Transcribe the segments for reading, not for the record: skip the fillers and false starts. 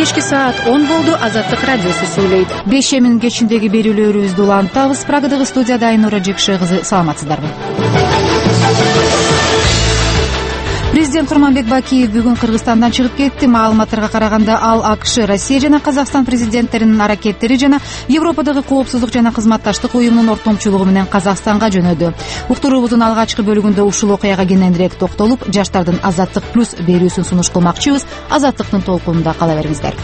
Кечки саат 10 болду. Азаттык радиосу сүйлөйт. 5 кечиндеги берүүлөрүбүздү улантабыз. Прагадагы студияда Айнура Жекше кызы. Саламатсыздарбы? Президент Курманбек Бакиев бүгүн Кыргызстандан чыгып кетти. Маалыматтарга караганда ал АКШ, Россия жана Казакстан президенттеринин аракеттери жана Европадагы коопсуздук жана кызматташтык уюмунун ортомчулугу менен Казакстанга жөнөдү. Уктуруубуздун алгачкы бөлүгүндө ушул окуяга кененирээк токтолуп, жаштардын Азаттык плюс берүүсүн сунуш кылмакчыбыз. Азаттыктын толкунунда кала бериңиздер.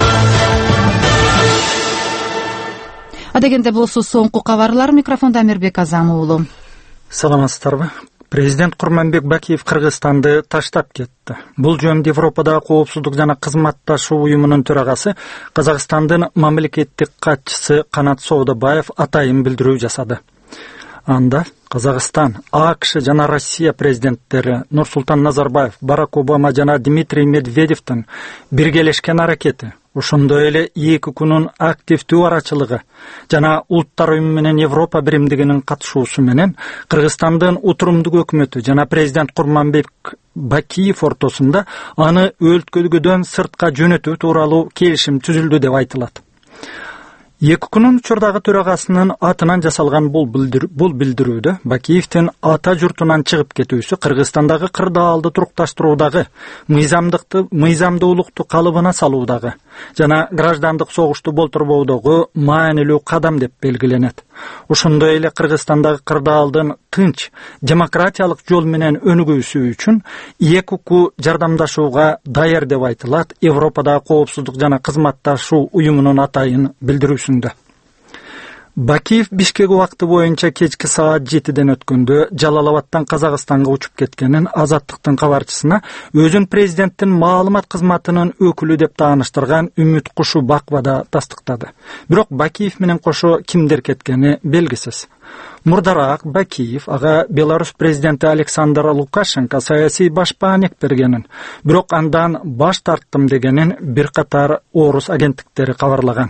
Адегенде болсо соңку кабарлар. Микрофондо Амирбек Азам уулу. Саламатсыздарбы? Президент Курманбек Бакиев Кыргызстанды таштап кетти. Бул жөнүндө Европадагы коопсуздук жана кызматташуу уюмунун төрагасы Казакстандын мамлекеттик катчысы Канат Соодобаев атайын билдирүү жасады. Анда Казакстан, АКШ жана Россия президенттери Нурсултан Назарбаев, Барак Обама жана Дмитрий Медведевдин биргелешкен аракети, ошондой эле 2 күнүн активдүү арачылыгы жана улуттар уюму менен Европа биримдигинин катышуусу менен Кыргызстандын утурумдук өкмөтү жана президент Курманбек Бакиев ортосунда аны өлкөдөн сыртка жөнөтүү тууралуу келишим түзүлдү деп айтылат. 2 күнүн учурдагы төрагасынын атынан жасалган бул билдирүүдө Бакиевдин ата журтунан чыгып кетүүсү Кыргызстандагы кырдаалды турукташтыруудагы, мыйзамдуулукту калыбына салуудагы жана граждандык согушту болтурбоодогу маанилүү кадам деп белгиленет. Ошондой эле Кыргызстандагы кырдаалдын тынч, демократиялык жол менен өнүгүүсү үчүн ЭКУ жардамдашууга даяр деп айтылат Европадагы коопсуздук жана кызматташуу уюмунун атайын билдирүүсүндө. Бакиев Бишкек убакыты боюнча кечки саат 7ден өткөндө Жалалабадтан Казакстанга учуп кеткенин Азаттыктын кабарчысына өзүн президенттин маалымат кызматынын өкүлү деп тааныштырган Үмүт Кушубакова тастыктады. Бирок Бакиев менен кошо кимдер кеткени белгисиз. Мурдараак Бакиев ага Беларусь президенти Александр Лукашенко саясий башпаанек бергенин, бирок андан баш тарттым дегенин бир катар орус агенттиктери кабарлаган.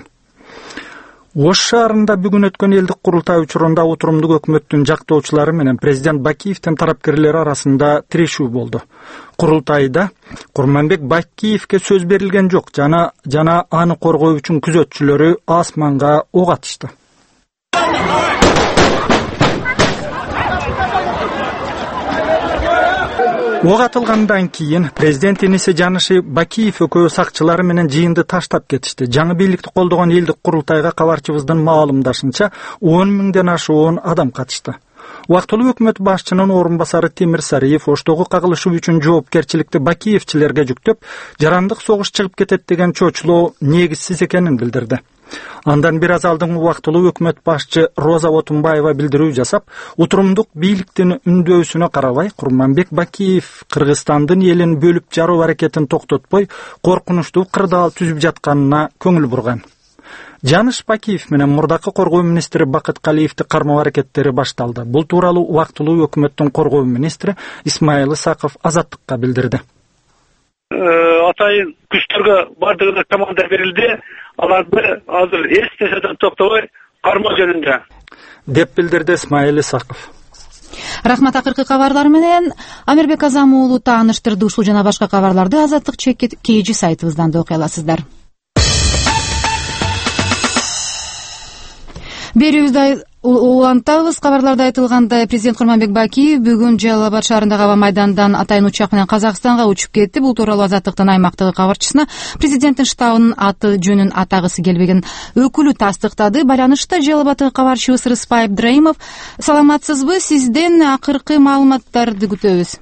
Ош шаарында бүгүн өткөн элдик курултай учурунда отурумдук өкмөттүн жактоочулары менен президент Бакиевдин тарапкерлери арасында тирешүү болду. Курултайда Курманбек Бакиевке сөз берилген жок жана аны коргоо үчүн күзөтчүлөрү асманга ок атышты. Ок атылгандан кийин президент иниси Жанышы Бакиев экөө сакчылары менен жыйынды таштап кетишти. Жаңы бийликти колдогон элдик курултайга кабарчыбыздын маалымдашынча 10 миңден ашуун адам катышты. Убактылуу өкмөт башчынын орун басары Темир Сариев оштогу кагылышы үчүн жоопкерчиликти Бакиевчилерге жүктөп, жарандык согуш чыгып кетет деген чоочулоо негизсиз экенин билдирди. Андан бир аз алдын убактылуу өкмөт башчы Роза Отунбаева билдирүү жасап, утурумдук бийликтин үндөсүнө карабай Курманбек Бакиев Кыргызстандын элин бөлүп жаруу аракетин токтотпой, коркунучтуу кырдаал түзүп жатканына көңүл бурган. Жаныш Бакиев менен мурдакы коргоо министри Бакыт Калиевди кармоо аракеттери башталды. Бул тууралуу убактылуу өкмөттүн коргоо министри Исмаил Исаков Азаттыкка билдирди. Атайын күчтөргө бардыгына команда берилди. Аларды азыр эч нерседен токтобой кармоо жөнүндө деп билдирди Исмаил Исаков. Рахмат. Акыркы кабарлар менен Амирбек Азам уулу тааныштырды. Ушул жана башка кабарларды Азаттык KG сайтыбыздан да окуй аласыздар. Берүүбүздү улантабыз. Кабарларда айтылгандай, президент Курманбек Бакиев бүгүн Жалалабад шаарындагы аба майдандан атайын учак менен Казакстанга учуп кетти. Бул тууралуу Азаттыктын аймактагы кабарчысына президенттин штабынын аты жөнүн атагысы келбеген өкүлү тастыктады. Байланышта Жалалабадтагы кабарчыбыз Рыспай Абдраимов. Саламатсызбы? Сизден акыркы маалыматтарды күтөбүз.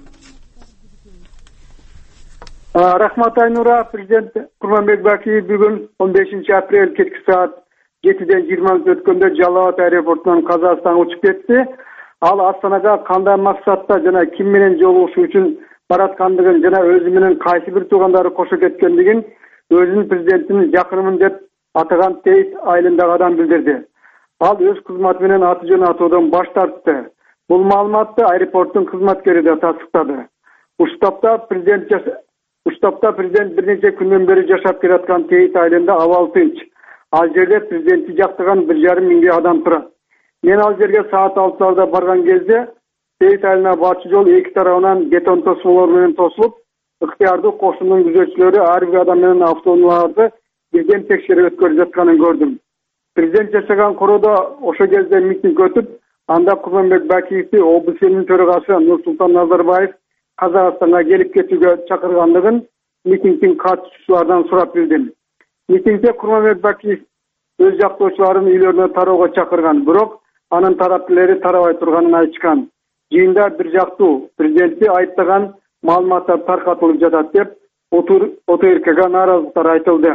Рахмат Айнура. Президент Курманбек Бакиев бүгүн 15 апрель кечки саат 7ден 20 өткөндө Жалалабад аэропортунан Казакстанга учуп кетти. Ал Астанага кандай максатта жана ким менен жолугушуу үчүн бараткандыгын жана өзү менен кайсы бир туугандары кошо кеткендигин өзүнүн президенттин жакынымын деп атаган Тейт айылындагы адам билдирди. Ал өз кызматы менен аты жөнүн атоодон баш тартты. Бул маалыматты аэропорттун кызматкери да тастыктады. Уштапта президент бир нече күндөн бери жашап келаткан Тейт айылында абал тынч. Ал жерде президентти жактаган 1,5 миңге адам турат. Мен ал жерге саат 6:00 барган кезде Тейт айылына барчу жол эки тарабынан бетон тосмолор менен тосулуп, ыктыярдуу кошундун күзөтчүлөрү ар бир адам менен автоунааларды бирден текшерип өткөрүп жатканын көрдүм. Президент жашаган короодо ошол кезде митинг өтүп, анда Курманбек Бакиевди ОБСЕнин төрагасы Нурсултан Назарбаев Казакстанга келип кетүүгө чакыргандыгын митингдин катышуучуларынан сурап билдим. Митингде Курманбек Бакиев өз жактоочуларын үйлөрүнө тароого чакырган, бирок анын тараптуулары тарабай турганын айтышкан. Жыйында бир жактуу президентти айыптаган маалыматтар таркатылып жатат деп ОТРКга нааразылыктар айтылды.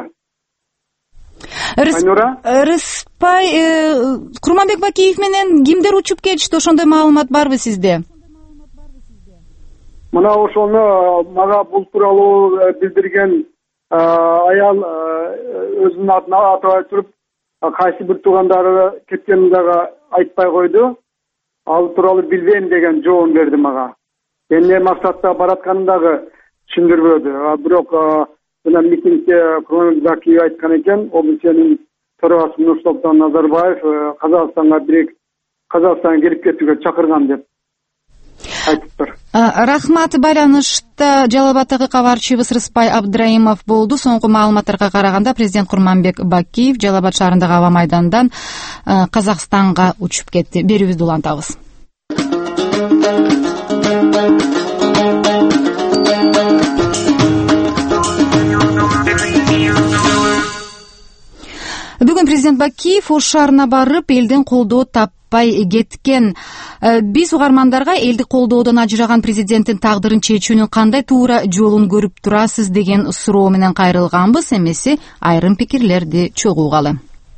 Рыспай, Курманбек Бакиев менен кимдер учуп кетишти? Ошондой маалымат барбы сизде? Мына ошону мага бул тууралуу билдирген аял өзүнүн атын атабай туруп, кайсы бир туугандары кеткенин дагы айтпай койду. Ал тууралуу билбейм деген жооп берди мага. Эмне максатта баратканын дагы түшүндүрбөдү. Бирок мына митингде Курманбек Бакиев айткан экен, ОБСЕнин төрагасы Нурсултан Назарбаев Казакстанга келип кетүүгө чакырган деп айтыптыр. Рахмат. Байланышта Жалал Абадтагы кабарчыбыз Рыспай Абдраимов болду. Соңку маалыматтарга караганда президент Курманбек Бакиев Жалал Абад шаарындагы аба майдандан Казакстанга учуп кетти. Берүүбүздү улантабыз. Бүгүн президент Бакиев Ош шаарына барып, элдин колдоо таппай кеткен. Биз угармандарга элди колдоодон ажыраган президенттин тагдырын чечүүнүн кандай туура жолун көрүп турасыз деген суроо менен кайрылганбыз. Эмеси айрым пикирлерди чогуу угалы.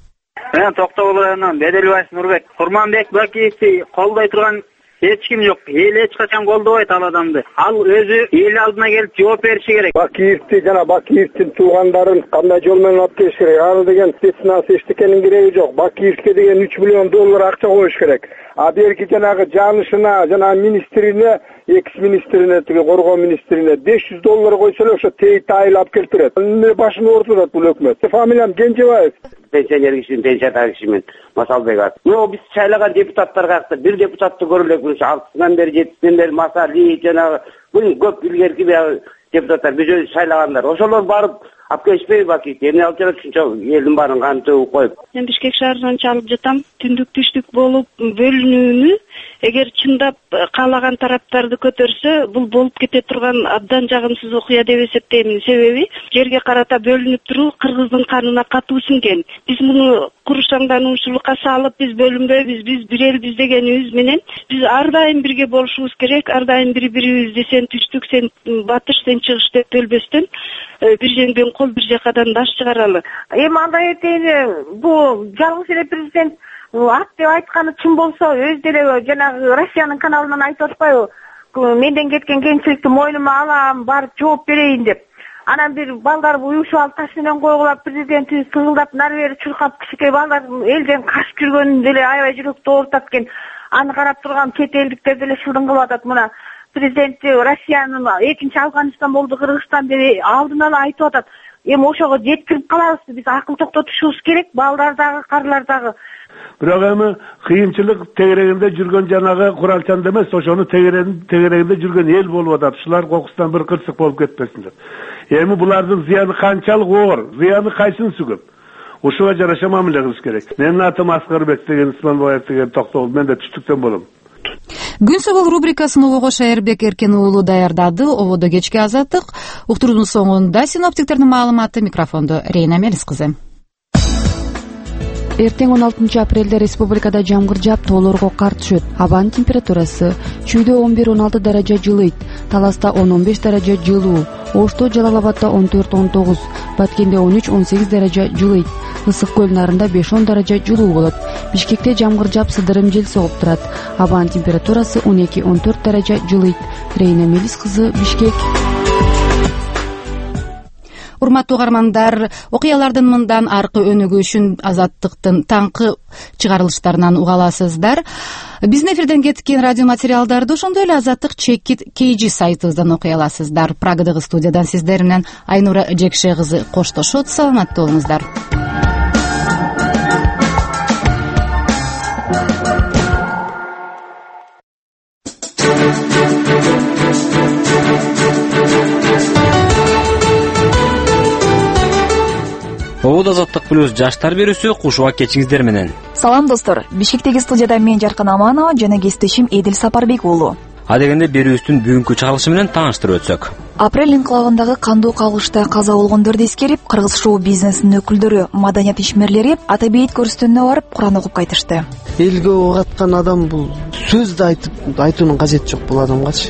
Мен Токтогул районунан Беделбаев Нурбек. Курманбек Бакиевди колдой турган эч ким жок. Эл эч качан колдобойт ал адамды. Ал өзү эл алдына келип жооп бериши керек. Бакиевди жана Бакиевдин туугандарын кандай жол менен алып келиш керек? Аны деген спецназ эчтекенин кереги жок. Бакиевге деген $3 миллион акча коюш керек. А берки жанагы жанышына, жана министрине, экс-министрине, коргоо министрине $500 койсо эле ошо тейит айылап келтирет. Башын оорутат бул өкмөт. Фамилиям Кенжебаев. Пенсионер кишимин, пенсияда кишимин Масалбек ат. Биз шайлаган депутаттарга бир депутатты көрөлүк. 6-сынан бери 7-синен бери Масали жанагы бул көп илгерки депутаттар биз өзү шайлагандар. Ошолор барып алып келишпейби Бакиевди? Эмне алып жатат ушунча элдин баарын кантып коюп? Мен Бишкек шаарынан чалып жатам. Түндүк түштүк болуп бөлүнүүнү эгер чындап каалаган тараптарды көтөрсө, бул болуп кете турган абдан жагымсыз окуя деп эсептеймин. Себеби жерге карата бөлүнүп туруу кыргыздын канына катуу сиңген. Биз муну курушаңдануучулукка салып, биз бөлүнбөйбүз, биз бир элбиз дегенибиз менен биз ар дайым бирге болушубуз керек. Ар дайым бири-бирибизди сен түштүк, сен батыш, сен чыгыш деп бөлбөстөн бир жеңден кол бир жакадан баш чыгаралы. Эми андай этейин, бул жалгыз эле президент ак деп айтканы чын болсо, өз деле жанагы Россиянын каналынан айтып атпайбы? Менден кеткен кемчиликти мойнума алам, барып жооп берейин деп. Анан бир балдар уюшуп алып таш менен койгулап, президентти сыңылдап нары бери чуркап, кичике балдар элден качып жүргөнүн деле аябай жүрөктү оорутат экен. Аны карап турган чет элдиктер деле шылдыңгып атат. Мына президентти Россиянын экинчи Афганистан болду, Кыргызстан деп алдын ала айтып атат. Эми ошого жеткирип калабыз, биз акыл токтотушубуз керек, балдар дагы, карлар дагы. Бирок эми кыйынчылык тегерегинде жүргөн жанагы куралчан эмес, ошону тегерегинде жүргөн эл болуп атат. Ушулар кокустан бир кырсык болуп кетпесиндер. Эми булардын зыяны канчалык оор, зыяны кайсынысы көп? Ушуга жараша мамиле кылыш керек. Менин атым Аскарбек деген, Исманбаев деген Токтогул, мен да түштүктөн болом. Күн собол рубрикасын Улуго Шайырбек Эркен уулу даярдады. Ободо кечки азаттык. Уктуруунун соңунда синоптиктердин маалыматы. Микрофондо Рейна Мелис кызы. Эртең 16 апрелде республикада жамгыр жаап, тоолорго кар түшөт. Абанын температурасы Чүйдө 11-16 даража жылыйт, Таласта 10-15 даража жылуу, Ошто, Жалал Абадта 14-19, Баткенде 13-18 даража жылыйт. Ысык көл нарында 5-10 даража жылуу болот. Бишкекте жамгыр жаап, сыдырым жел согуп турат. Абанын температурасы 12-14 даража жылыйт. Рейна Мелис кызы, Бишкек. Урматтуу угармандар, окуялардын мындан аркы өнүгүшүн Азаттыктын таңкы чыгарылыштарынан уга аласыздар. Биздин эфирден кеткен радио материалдарды ошондой эле Азаттык чекит KG сайтыбыздан окуй аласыздар. Прагадагы студиядан сиздер менен Айнура Жекше кызы коштошот. Саламаттуу болуңуздар. Тоғыз азаттық плюс жаштар берүүсү кушуга кечиңиздер менен. Салам достор. Бишкектеги студияда мен Жаркын Аманова жана кесиптешим Эдил Сапарбек уулу. Адегенде берүүбүздүн бүгүнкү чыгарылышы менен тааныштырып өтсөк. Апрель инкылабындагы кандуу кагылышта каза болгондорду эскерип, кыргыз шоу бизнесинин өкүлдөрү, маданият ишмерлери Атабейит көрүстөнүнө барып Куран окуп кайтышты. Элге ок аткан адам бул сөздү айтуунун кажети жок бул адамгачы.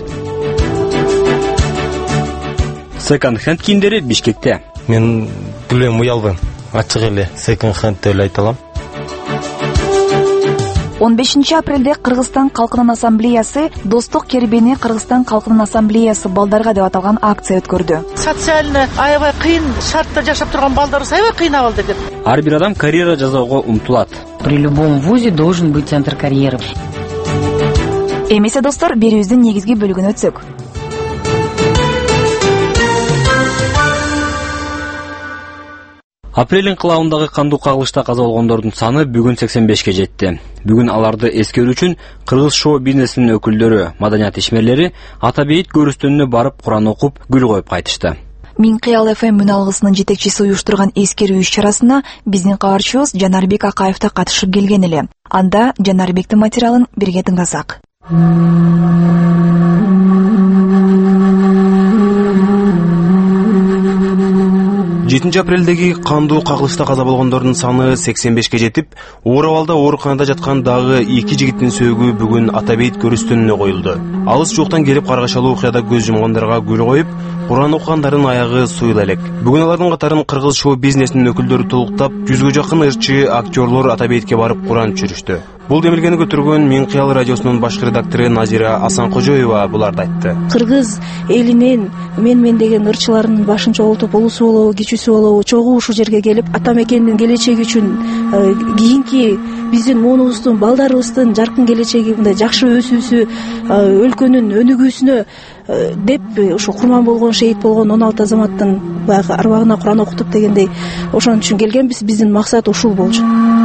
Second hand кийимдери Бишкекте. Мен бул эми уялбайм. Ачык эле second hand деп айта алам. 15 апрелде Кыргызстан Калкынын ассамблеясы Достук кербени Кыргызстан Калкынын ассамблеясы балдарга деп аталган акция өткөрдү. Социально аябай кыйын шартта жашап турган балдарыбыз аябай кыйналды деп. Ар бир адам карьера жасоого умтулат. При любом вузе должен быть центр карьеры. Эмесе достор, берүүбүздүн негизги бөлүгүнө өтсөк. Апрель инкылабындагы кандуу кагылышта каза болгондордун саны бүгүн 85ке жетти. Бүгүн аларды эскерүү үчүн кыргыз шоу бизнесинин өкүлдөрү, маданият ишмерлери Атабейит көрүстөнүнө барып Куран окуп, гүл коюп кайтышты. Мин Кыял ФМ мүналгысынын жетекчиси уюштурган эскерүү иш-чарасына биздин кабарчыбыз Жанарбек Акаев да катышып келген эле. Анда Жанарбектин материалын бирге тыңдасак. 7 апрелдеги кандуу кагылышта каза болгондордун саны 85ке жетип, оор абалда ооруканада жаткан дагы 2 жигиттин сөөгү бүгүн Атабейит көрүстөнүнө коюлду. Алыс жуктан келип каргашалуу окуяда көз жумгандарга гүл коюп, Куран окугандардын аягы суйла элек. Бүгүн алардын катарын кыргыз шоу бизнесинин өкүлдөрү толуктап, 100гө жакын ырчы актерлор Атабейтке барып Куран чүрүштү. Бул демилгени көтөргөн Мин Кыял радиосунун баш редактору Назира Асанкожоева буларды айтты. Кыргыз элинин мен деген ырчыларынын башын чогултуп, улусу болобу, кичүүсү болобу, чогуу ушул жерге келип, ата мекендин келечеги үчүн, кийинки биздин муунубуздун, балдарыбыздын жаркын келечеги, мындай жакшы өсүүсү, өлкөнүн өнүгүүсүнө деп ушу курман болгон, шейит болгон 16 азаматтын баягы арбагына Куран окутуп дегендей, ошон үчүн келгенбиз. Биздин максат ушул болчу.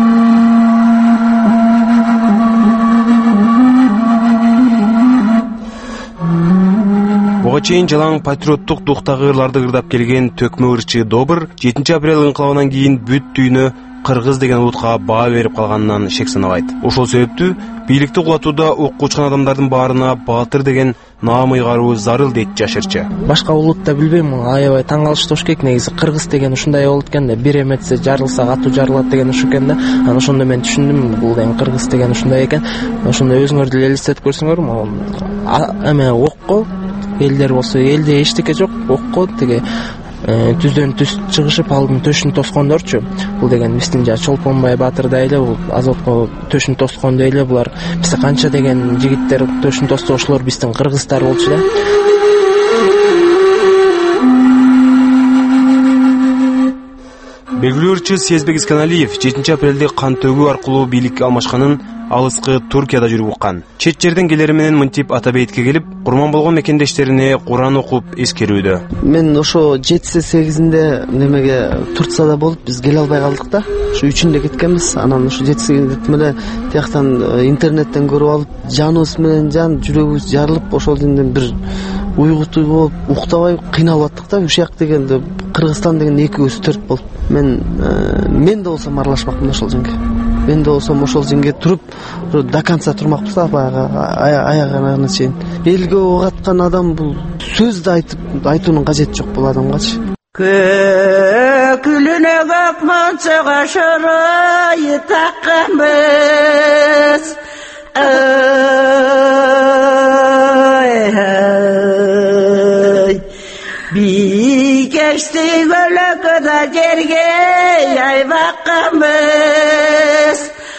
Буга чейин жалаң патриоттук дуктагы ырларды ырдап келген төкмө ырчы Добыр 7 апрель инкылабынан кийин бүт дүйнө кыргыз деген улутка баа берип калганынан шек санабайт. Ошол себептүү бийликти кулатууда окко учкан адамдардын баарына баатыр деген наам ыйгаруу зарыл дейт жашырчы. Башка улутта билбейм, аябай таң калыштуу экен. Негизи кыргыз деген ушундай болот экен да, бир эметсе жарылса катуу жарылат деген ушу экен да. Анан ошондо мен түшүндүм, бул деген кыргыз деген ушундай экен. Ошондо өзүңөр деле элестетип көрсөңөр, эме окко элдер болсо элде эчтеке жок, окко тиги түздөн түз чыгышып алдын төшүн тоскондорчу. Бул деген биздин Чолпонбай Баатырдай эле, бул Азотко төшүн тоскондой эле. Булар бизде канча деген жигиттер төшүн тосто, ошолор биздин кыргыздар болчу да. Белгилүү ырчы Сезбек Исканалиев 7 апрелде кан төгүү аркылуу бийлик алмашканын алыскы Туркияда жүрүп уккан. Чет жерден келери менен мынтип Атабейтке келип, курман болгон мекендештерине Куран окуп эскерүүдө. Мен ошо 7-8-инде немеге Турцияда болуп, биз келе албай калдык да. Ушу 3-үндө кеткенбиз. Анан ушу 7-8-инде эле тияктан интернеттен көрүп алып, жаныбыз менен жан жүрөгүбүз жарылып, ошолдон бир уйгутуу болуп, уктабай кыйналып аттык да. Ушак дегенде Кыргызстан деген 2 көз 4 болуп. Мен да болсом аралашмакмын ошол жерге. Мен да болсом ошол жерге туруп, до конца турмакпыз да, аягына чейин. Элге ок аткан адам бул сөздү айтуунун кажети жок бул адамгачы. Көкүлүнө көк мончого шорой такканбыз. Бикешти көлөкөдө жерге айбакканбыз.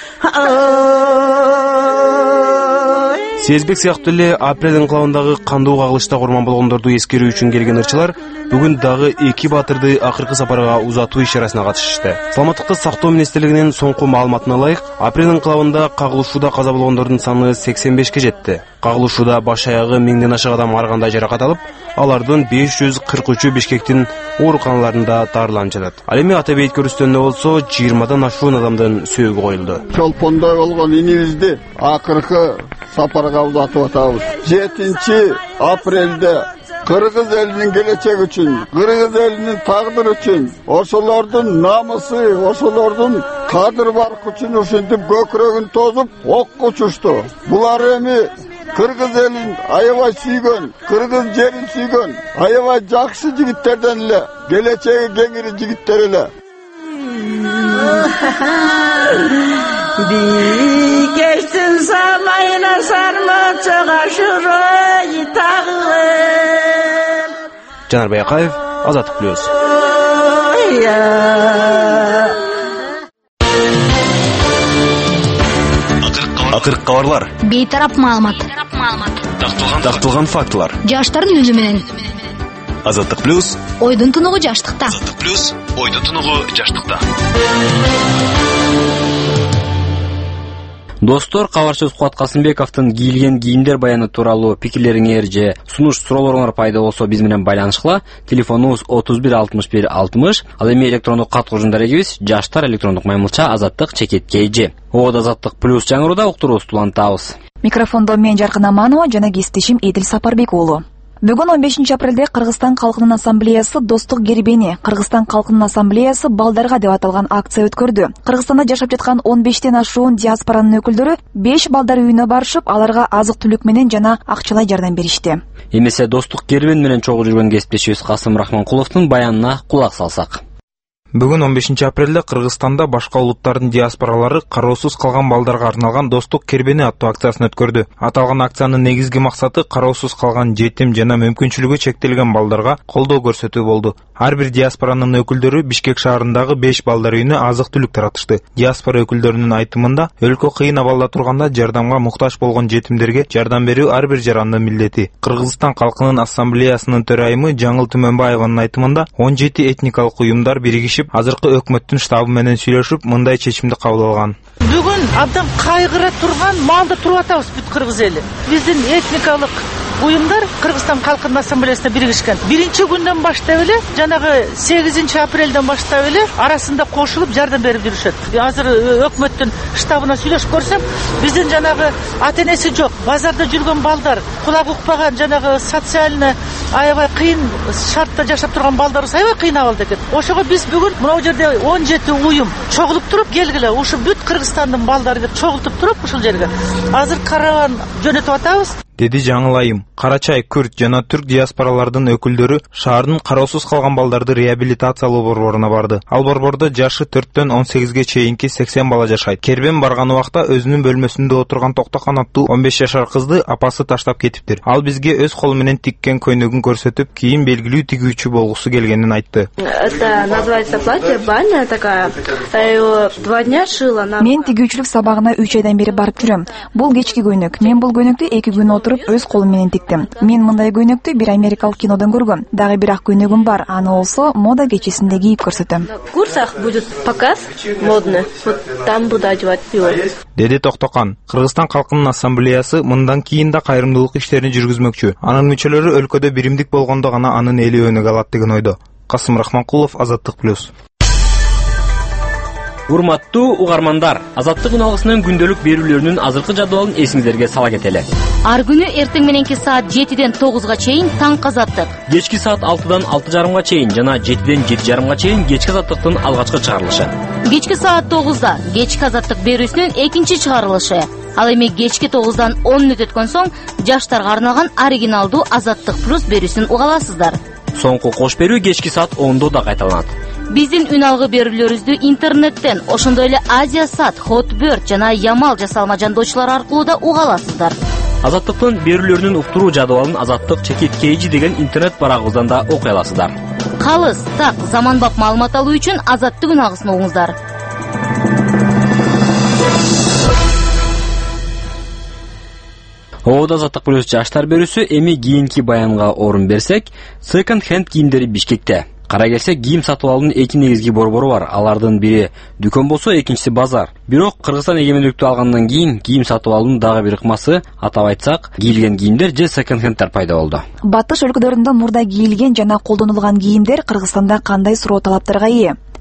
Сезбек сыяктуу эле апрель инкылабындагы кандуу кагылышта курман болгондорду эскерүү үчүн келген ырчылар бүгүн дагы 2 баатырды акыркы сапарга узатуу иш-чарасына катышышты. Саламаттыкты сактоо министрлигинин соңку маалыматына ылайык, апрель инкылабында кагылышууда каза болгондордун саны 85ке жетти. Кагылышууда баш аягы 1000ден ашык адам ар кандай жаракат алып, алардын 543-ü Бишкектин ооруканаларында дарыланып жатат. Ал эми Атабейит көрүстөнүнө болсо 20дан ашуун адамдын сөөгү коюлду. Чолпондой болгон инибизди акыркы сапарга узатып атабыз. 7 апрелде Kırgız elinin gelecek için, Kırgız elinin takdir için, oşolardın namusu, oşolardın kadir barkı için üşündüp gökregin tozup ok uçuştu. Bular emi Kırgız elin ayıva süygen, Kırgız yerin süygen, ayıva jakşı jigitlerden ile, geleceği gengiri jigitler ile. Bir geçtin samayına sarma çıkaşırı tağın. Жанарбек Акаев, Азаттык плюс. Акыркы кабарлар. Бейтарап маалымат. Такталган фактылар. Жаштардын үнү менен. Азаттык плюс. Ойдун тунугу жаштыкта. Азаттык плюс. Ойдун тунугу жаштыкта. Достор, кабарчыбыз Кубат Касымбековдун кийилген кийимдер баяны тууралуу пикирлериңер же сунуш суроолоруңар пайда болсо биз менен байланышкыла. Телефонубуз 31 61 60. Ал эми электрондук кат кожундар эгибиз жаштар электрондук маймылча азаттык _KG. Оода Азаттык плюс жаңыруда уктуруубузду улантабыз. Микрофондо мен Жаркын Аманова жана кесиптешим Эдил Сапарбек уулу. Бүгүн 15 апрелде Кыргызстан калкынын ассамблеясы достук кербени Кыргызстан калкынын ассамблеясы балдарга деп аталган акция өткөрдү. Кыргызстанда жашап жаткан 15тен ашуун диаспоранын өкүлдөрү 5 балдар үйүнө барышып, аларга азык-түлүк менен жана акчалай жардам беришти. Эмесе достук кербен менен чогуу жүргөн кесиптешибиз Касым Рахманкуловдун баянына кулак салсак. Бүгүн 15 апрелде Кыргызстанда башка улуттардын диаспоралары кароосуз калган балдарга арналган достук кербени аттуу акциясын өткөрдү. Аталган акциянын негизги максаты кароосуз калган жетим жана мүмкүнчүлүгү чектелген балдарга колдоо көрсөтүү болду. Ар бир диаспоранын өкүлдөрү Бишкек шаарындагы 5 балдар үйүнө азык-түлүк таратышты. Диаспора өкүлдөрүнүн айтымында, өлкө кыйын абалда турганда жардамга муктаж болгон жетимдерге жардам берүү ар бир жарандын милдети. Кыргызстан калкынын ассамблеясынын төрайымы Жаңыл Түмөнбаеванын айтымында 17 этникалык уюмдар биригишип азыркы өкмөттүн штабы менен сүйлөшүп, мындай чечимди кабыл алган. Бүгүн абдан кайгыра турган маалда туруп атабыз бүт кыргыз эли. Биздин этникалык уюмдар Кыргызстан калкынын ассамблеясына биригишкен. Биринчи күндөн баштап эле, жанагы 8 апрелден баштап эле арасында кошулуп жардам берип жүрүшөт. Азыр өкмөттүн штабына сүйлөшүп көрсөм, биздин жанагы ата-энеси жок, базарда жүргөн балдар, кулак укпаган жанагы социально аябай кыйын шартта жашап турган балдарыбыз аябай кыйын абалда экен. Ошого биз бүгүн мына жерде 17 уюм чогулуп туруп келгиле, ушу бүт Кыргызстандын балдары деп чогултуп туруп ушул жерге азыр караван жөнөтүп атабыз. Деди Жаңыл Айым. Карачай, Күрт жана түрк диаспоралардын өкүлдөрү шаардын кароосуз калган балдарды реабилитациялоо борборуна барды. Ал борбордо жашы 4төн 18ге чейинки 80 бала жашайт. Кербен барган убакта өзүнүн бөлмөсүндө отурган токтоканаттуу 15 жашар кызды апасы таштап кетиптир. Ал бизге өз колу менен тиккен көйнөгүн көрсөтүп, кийин белгилүү тигүүчү болгусу келгенин айтты. Это называется платье, баня такая. 2 дня шила. Мен тигүүчүлүк сабагына 3 айдан бери барып жүрөм. Бул кечки көйнөк. Мен бул көйнөктү 2 күн отуруп өз колум менен тиктим. Мен мындай көйнөктү бир америкалык кинодон көргөм. Дагы бир ак көйнөгүм бар. Аны болсо мода кечесинде кийип көрсөтөм. В курсах будет показ модный. Вот там буду одевать его. Деди Токтокан. Кыргызстан калкынын ассамблеясы мындан кийин да кайрымдуулук иштерин жүргүзмөкчү. Анын мүчөлөрү өлкөдө биримдик болгондо гана анын эли өнүгө алат деген ойдо. Касым Рахманкулов, Азаттык плюс. Урматтуу угармандар, Азаттык үналгысынын күндөлүк берүүлөрүнүн азыркы жадыбалын эсиңиздерге сала кетели. Ар күнү эртең мененки саат 7ден 9га чейин таңкы Азаттык. Кечки саат 6дан 6:30га чейин жана 7ден 7:30га чейин кечки Азаттыктын алгачкы чыгарылышы. Кечки саат 9да кечки Азаттык берүүсүнүн экинчи чыгарылышы. Ал эми кечки 9дан 10 мүнөт өткөн соң жаштарга арналган оригиналдуу Азаттык плюс берүүсүн уга аласыздар. Соңку кош берүү кечки саат 10до да кайталанат. Биздин үн алгы берүүлөрүбүздү интернеттен, ошондой эле Азия Сат, Hotbird жана Ямал жасалма жандоочулар аркылуу да уга аласыздар. Азаттыктын берүүлөрүнүн уктуруу жадыбалын Азаттык_KG деген интернет барагыбыздан да окуй аласыздар. Калыс, так, заманбап маалымат алуу үчүн Азаттык үн алгысын угуңуздар. Оода Азаттык плюс жаштар берүүсү эми кийинки баянга орун берсек, second hand кийимдери Бишкекте. Кара келсе, кийим сатып алуунун эки негизги борбору бар. Алардын бири дүкөн болсо, экинчиси базар. Бирок Кыргызстан эгемендүүлүктү алгандан кийин кийим сатып алуунун дагы бир ыкмасы, атап айтсак, кийилген кийимдер же second handтар пайда болду. Батыш өлкөлөрүндө мурда кийилген жана колдонулган кийимдер Кыргызстанда кандай суроо талаптарга ээ?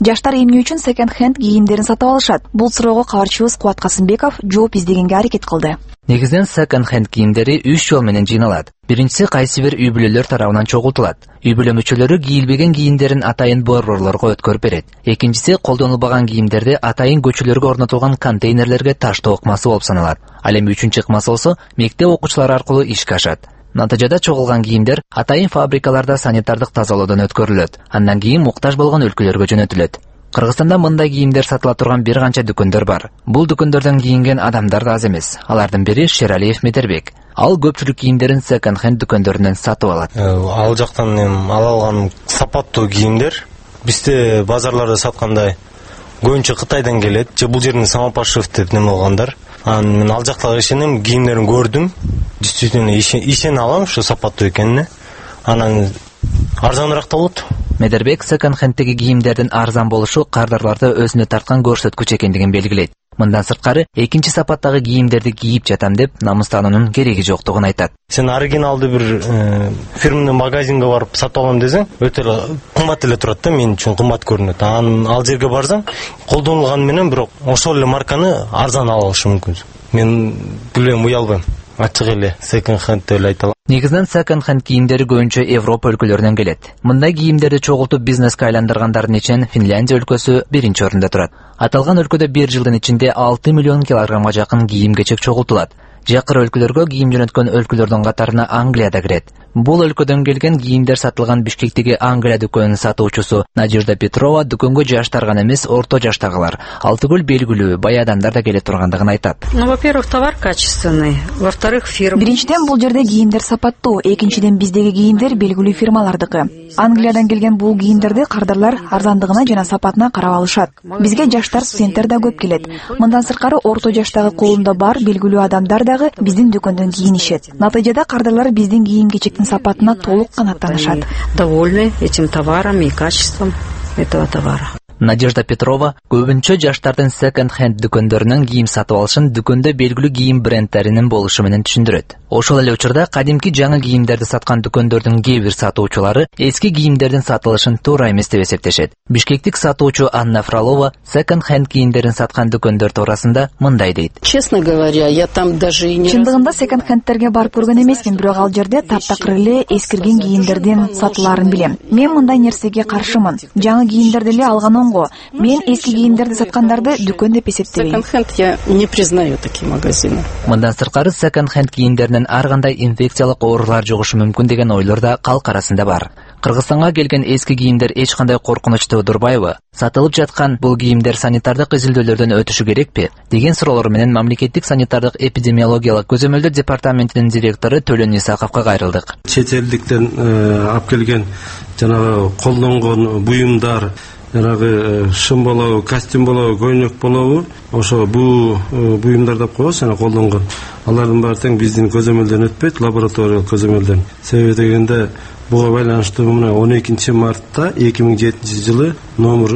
Жаштар эмне үчүн секонд-хенд кийимдерин сатып алышат? Бул суроого кабарчыбыз Кубат Касымбеков жооп издегенге аракет кылды. Негизинен секонд-хенд кийимдери 3 жол менен жыйналат. Биринчиси кайсы бир үй бүлөлөр тарабынан чогултулат. Үй бүлө мүчөлөрү кийилбеген кийимдерин атайын борборлорго өткөрүп берет. Экинчиси колдонулбаган кийимдерди атайын көчөлөргө орнотулган контейнерлерге таштоо ыкмасы болуп саналат. Ал эми үчүнчү ыкмасы болсо мектеп окуучулары аркылуу ишке ашат. Натыйжада чогулган кийимдер атайын фабрикаларда санитардык тазалоодон өткөрүлөт. Андан кийин муктаж болгон өлкөлөргө жөнөтүлөт. Кыргызстанда мындай кийимдер сатыла турган бир канча дүкөндөр бар. Бул дүкөндөрдөн кийинген адамдар да аз эмес. Алардын бири Шералиев Медербек. Ал көпчүлүк кийимдерин секонд-хенд дүкөндөрүнөн сатып алат. Ал жактан ала алган сапаттуу кийимдер бизде базарларда саткандай көбүнчө Кытайдан келет. Же бул жерден Самопашев деп неме болгондар. Мен ал жактагы ишенем, кийимдерин көрдүм. Действительно ишене алам, ушу сапаттуу экенине. Анан арзаныраак да болот. Медербек секонд-хенддеги кийимдердин арзан болушу кардарларды өзүнө тарткан көрсөткүч экендигин белгилейт. Мындан сырткары экинчи сапаттагы кийимдерди кийип жатам деп намыстануунун кереги жоктугун айтат. Сен оригиналды бир фирменный магазинге барып сатып алам десең, өтө кымбат эле турат да, мен үчүн кымбат көрүнөт. Ал жерге барсаң, колдонулган менен бирок ошол эле марканы арзан ала алышы мүмкүн. Мен билбейм, уялбайм. Ачык эле секонд-хенд деп айта алам. Негизинен секонд-хенд кийимдери көбүнчө Европа өлкөлөрүнөн келет. Мындай кийимдерди чогултуп бизнеске айландыргандардын ичинен Финляндия өлкөсү биринчи орунда турат. Аталган өлкөдө 1 жылдын ичинде 6 миллион килограммга жакын кийим-кечек чогултулат. Жакыр өлкөлөргө кийим жөнөткөн өлкөлөрдүн катарына Англия да кирет. Бул өлкөдөн келген кийимдер сатылган Бишкектеги Англия дүкөнүнүн сатуучусу Надежда Петрова дүкөнгө жаштар гана эмес, орто жаштагылар, ал түгүл белгилүү бай адамдар да келе тургандыгын айтат. Во-первых, товар качественный, во-вторых, фирма. Биринчиден бул жерде кийимдер сапаттуу, экинчиден биздеги кийимдер белгилүү фирмалардыкы. Англиядан келген бул кийимдерди кардарлар арзандыгына жана сапатына карап алышат. Бизге жаштар, студенттер да көп келет. Мындан сырткары орто жаштагы колунда бар белгилүү адамдар дагы биздин дүкөндөн кийинишет. Натыйжада кардарлар биздин кийим-кечектин сапатына толук канааттанышат. Довольны этим товаром и качеством этого товара. Надежда Петрова көбүнчө жаштардын секонд-хенд дүкөндөрүнөн кийим сатып алышын дүкөндө белгилүү кийим брендтеринин болушу менен түшүндүрөт. Ошол эле учурда кадимки жаңы кийимдерди саткан дүкөндөрдүн кээ бир сатуучулары эски кийимдердин сатылышын туура эмес деп эсептешет. Бишкектик сатуучу Анна Фролова секонд-хенд кийимдерин саткан дүкөндөр туурасында мындай дейт. Честно говоря, я там даже и не... Чындыгында секонд-хендтерге барып көргөн эмесмин, бирок ал жерде таптакыр эле эскирген кийимдердин сатылаарын билем. Мен мындай нерсеге каршымын. Жаңы кийимдерди эле алган мен эски кийимдерди саткандарды дүкөн деп эсептебейм. Секонд-хенд я не признаю такие магазины. Мындан сырткары секонд-хенд кийимдеринен ар кандай инфекциялык оорулар жугушу мүмкүн деген ойлор да калк арасында бар. Кыргызстанга келген эски кийимдер эч кандай коркунуч туудурбайбы? Сатылып жаткан бул кийимдер санитардык изилдөөлөрдөн өтүшү керекпи? Деген суроолор менен мамлекеттик санитардык эпидемиологиялык көзөмөлдөө департаментинин директору Төлөн Исаковго кайрылдык. Чет элдиктен алып келген жанагы колдонгон буюмдар, жанагы шым болобу, костюм болобу, көйнөк болобу, ошо бул буюмдар деп коебуз, жана колдонгон. Алардын баары тең биздин көзөмөлдөн өтпөйт, лабораториялык көзөмөлдөн. Себеби дегенде буга байланыштуу мына 12 мартта 2007 жылы номер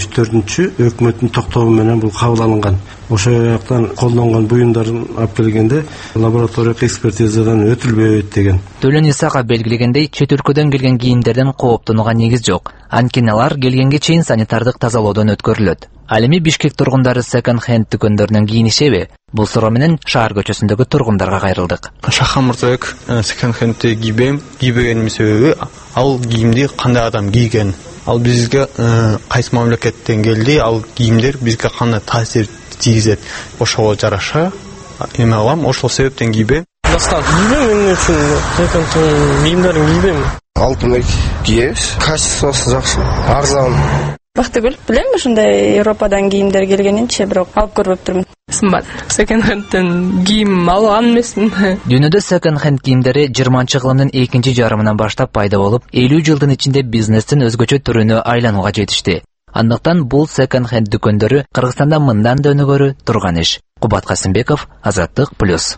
74 өкмөттүн токтоому менен бул кабыл алынган. Ошо жактан колдонгон буюмдарын алып келгенде лабораториялык экспертизадан өтүлбөйт деген. Төлөн Исаков белгилегендей, чет өлкөдөн келген кийимдерден кооптонууга негиз жок. Анткени алар келгенге чейин санитардык тазалоодон өткөрүлөт. Ал эми Бишкек тургундары секонд-хенд дүкөндөрүнөн кийинишеби? Бул суроо менен шаар көчөсүндөгү тургундарга кайрылдык. Шахан Мырзабек секонд-хендти кийбегеним себеби ал кийимди кандай адам кийген. Ал бизге кайсы мамлекеттен келди, ал кийимдер бизге кандай таасир тийгизет. Ошого жараша эме алам, ошол себептен кийбейм. Дастан, мен үчүн секонд-хенд кийимдерин кийбейм. Алтын кийебиз, качествосы жакшы, арзан. Бактыгүл, билем ушундай Европадан кийимдер келгенинчи, бирок алып көрбөптүрмүн. Сымбат. Секонд-хендтен кийим алган эмесмин. Дүйнөдө секонд-хенд кийимдери 20-кылымдын экинчи жарымынан баштап пайда болуп, 50 жылдын ичинде бизнестин өзгөчө түрүнө айланууга жетишти. Андыктан бул секонд-хенд дүкөндөрү Кыргызстанда мындан да өнүгөрү турган иш. Кубат Касымбеков, Азаттык плюс.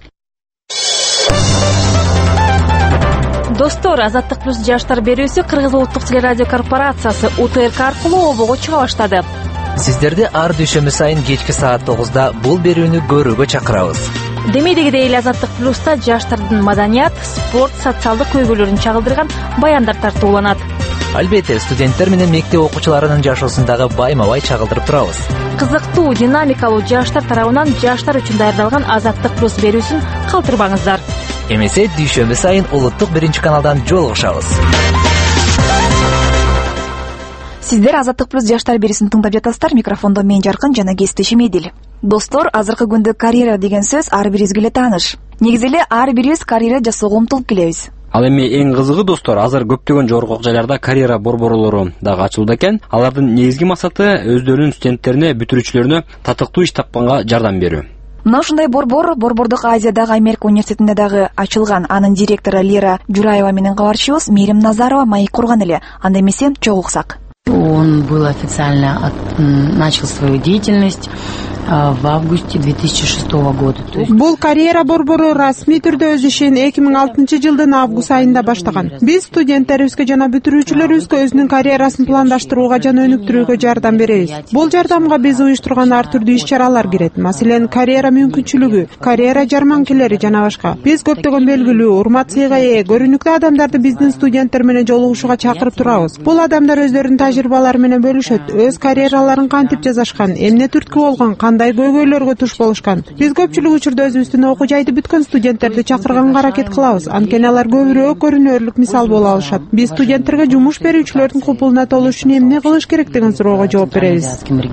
Достор, Азаттык плюс жаштар берүүсү Кыргыз улуттук телерадио корпорациясы УТРК аркылуу обого чыга баштады. Сиздерди ар дүйшөмбү сайын кечки саат 9-да бул берүүнү көрүүгө чакырабыз. Демейдегидей эле Азаттык плюста жаштардын маданият, спорт, социалдык көйгөйлөрүн чагылдырган баяндар тартууланат. Албетте, студенттер менен мектеп окуучуларынын жашоосундагы байма-бай чагылдырып турабыз. Кызыктуу, динамикалуу жаштар тарабынан жаштар үчүн даярдалган Азаттык плюс берүүсүн калтырбаңыздар. Эмесе дүйшөмбү сайын улуттук 1-каналдан жолугушабыз. Сиздер Азаттык плюс жаштар берүүсүн тыңдап жатасыздар. Микрофондо мен Жаркын жана кесиптешим Эдил. Достор, азыркы күндө карьера деген сөз ар бирибизге эле тааныш. Негизи эле ар бирибиз карьера жасоого умтулуп келебиз. Ал эми эң кызыгы достор, азыр көптөгөн жогорку окуу жайларда карьера борборлору дагы ачылууда экен. Алардын негизги максаты өздөрүнүн студенттерине, бүтүрүүчүлөрүнө татыктуу иш тапканга жардам берүү. Мына ушундай борбордук Азиядагы Америка университетинде дагы ачылган. Анын директору Лера Жураева менен кабарчыбыз Мээрим Назарова маек курган эле. Анда эмесе чогуу уксак. Он был официально начал свою деятельность в августе 2006 года. Бул карьера борбору расмий түрдө өз ишин 2006 жылдын август айында баштаган. Биз студенттерибизге жана бүтүрүүчүлөрүбүзгө өзүнүн карьерасын пландаштырууга жана өнүктүрүүгө жардам беребиз. Бул жардамга биз уюштурган ар түрдүү иш-чаралар кирет. Маселен, карьера мүмкүнчүлүгү, карьера жарманкелери жана башка. Биз көптөгөн белгилүү, урмат сыйга ээ, көрүнүктүү адамдарды биздин студенттер менен жолугушууга чакырып турабыз. Бул адамдар өздөрүнүн тажрыйбалары менен бөлүшөт, өз карьераларын кантип жасашкан, эмне түрткү болгон, кандай көйгөйлөргө туш болушкан. Биз көпчүлүк учурда өзүбүздүн окуу жайды бүткөн студенттерди чакырганга аракет кылабыз. Анткени алар көбүрөөк көрүнөрлүк мисал боло алышат. Биз студенттерге жумуш берүүчүлөрдүн купулуна толуш үчүн эмне кылыш керек деген суроого жооп беребиз.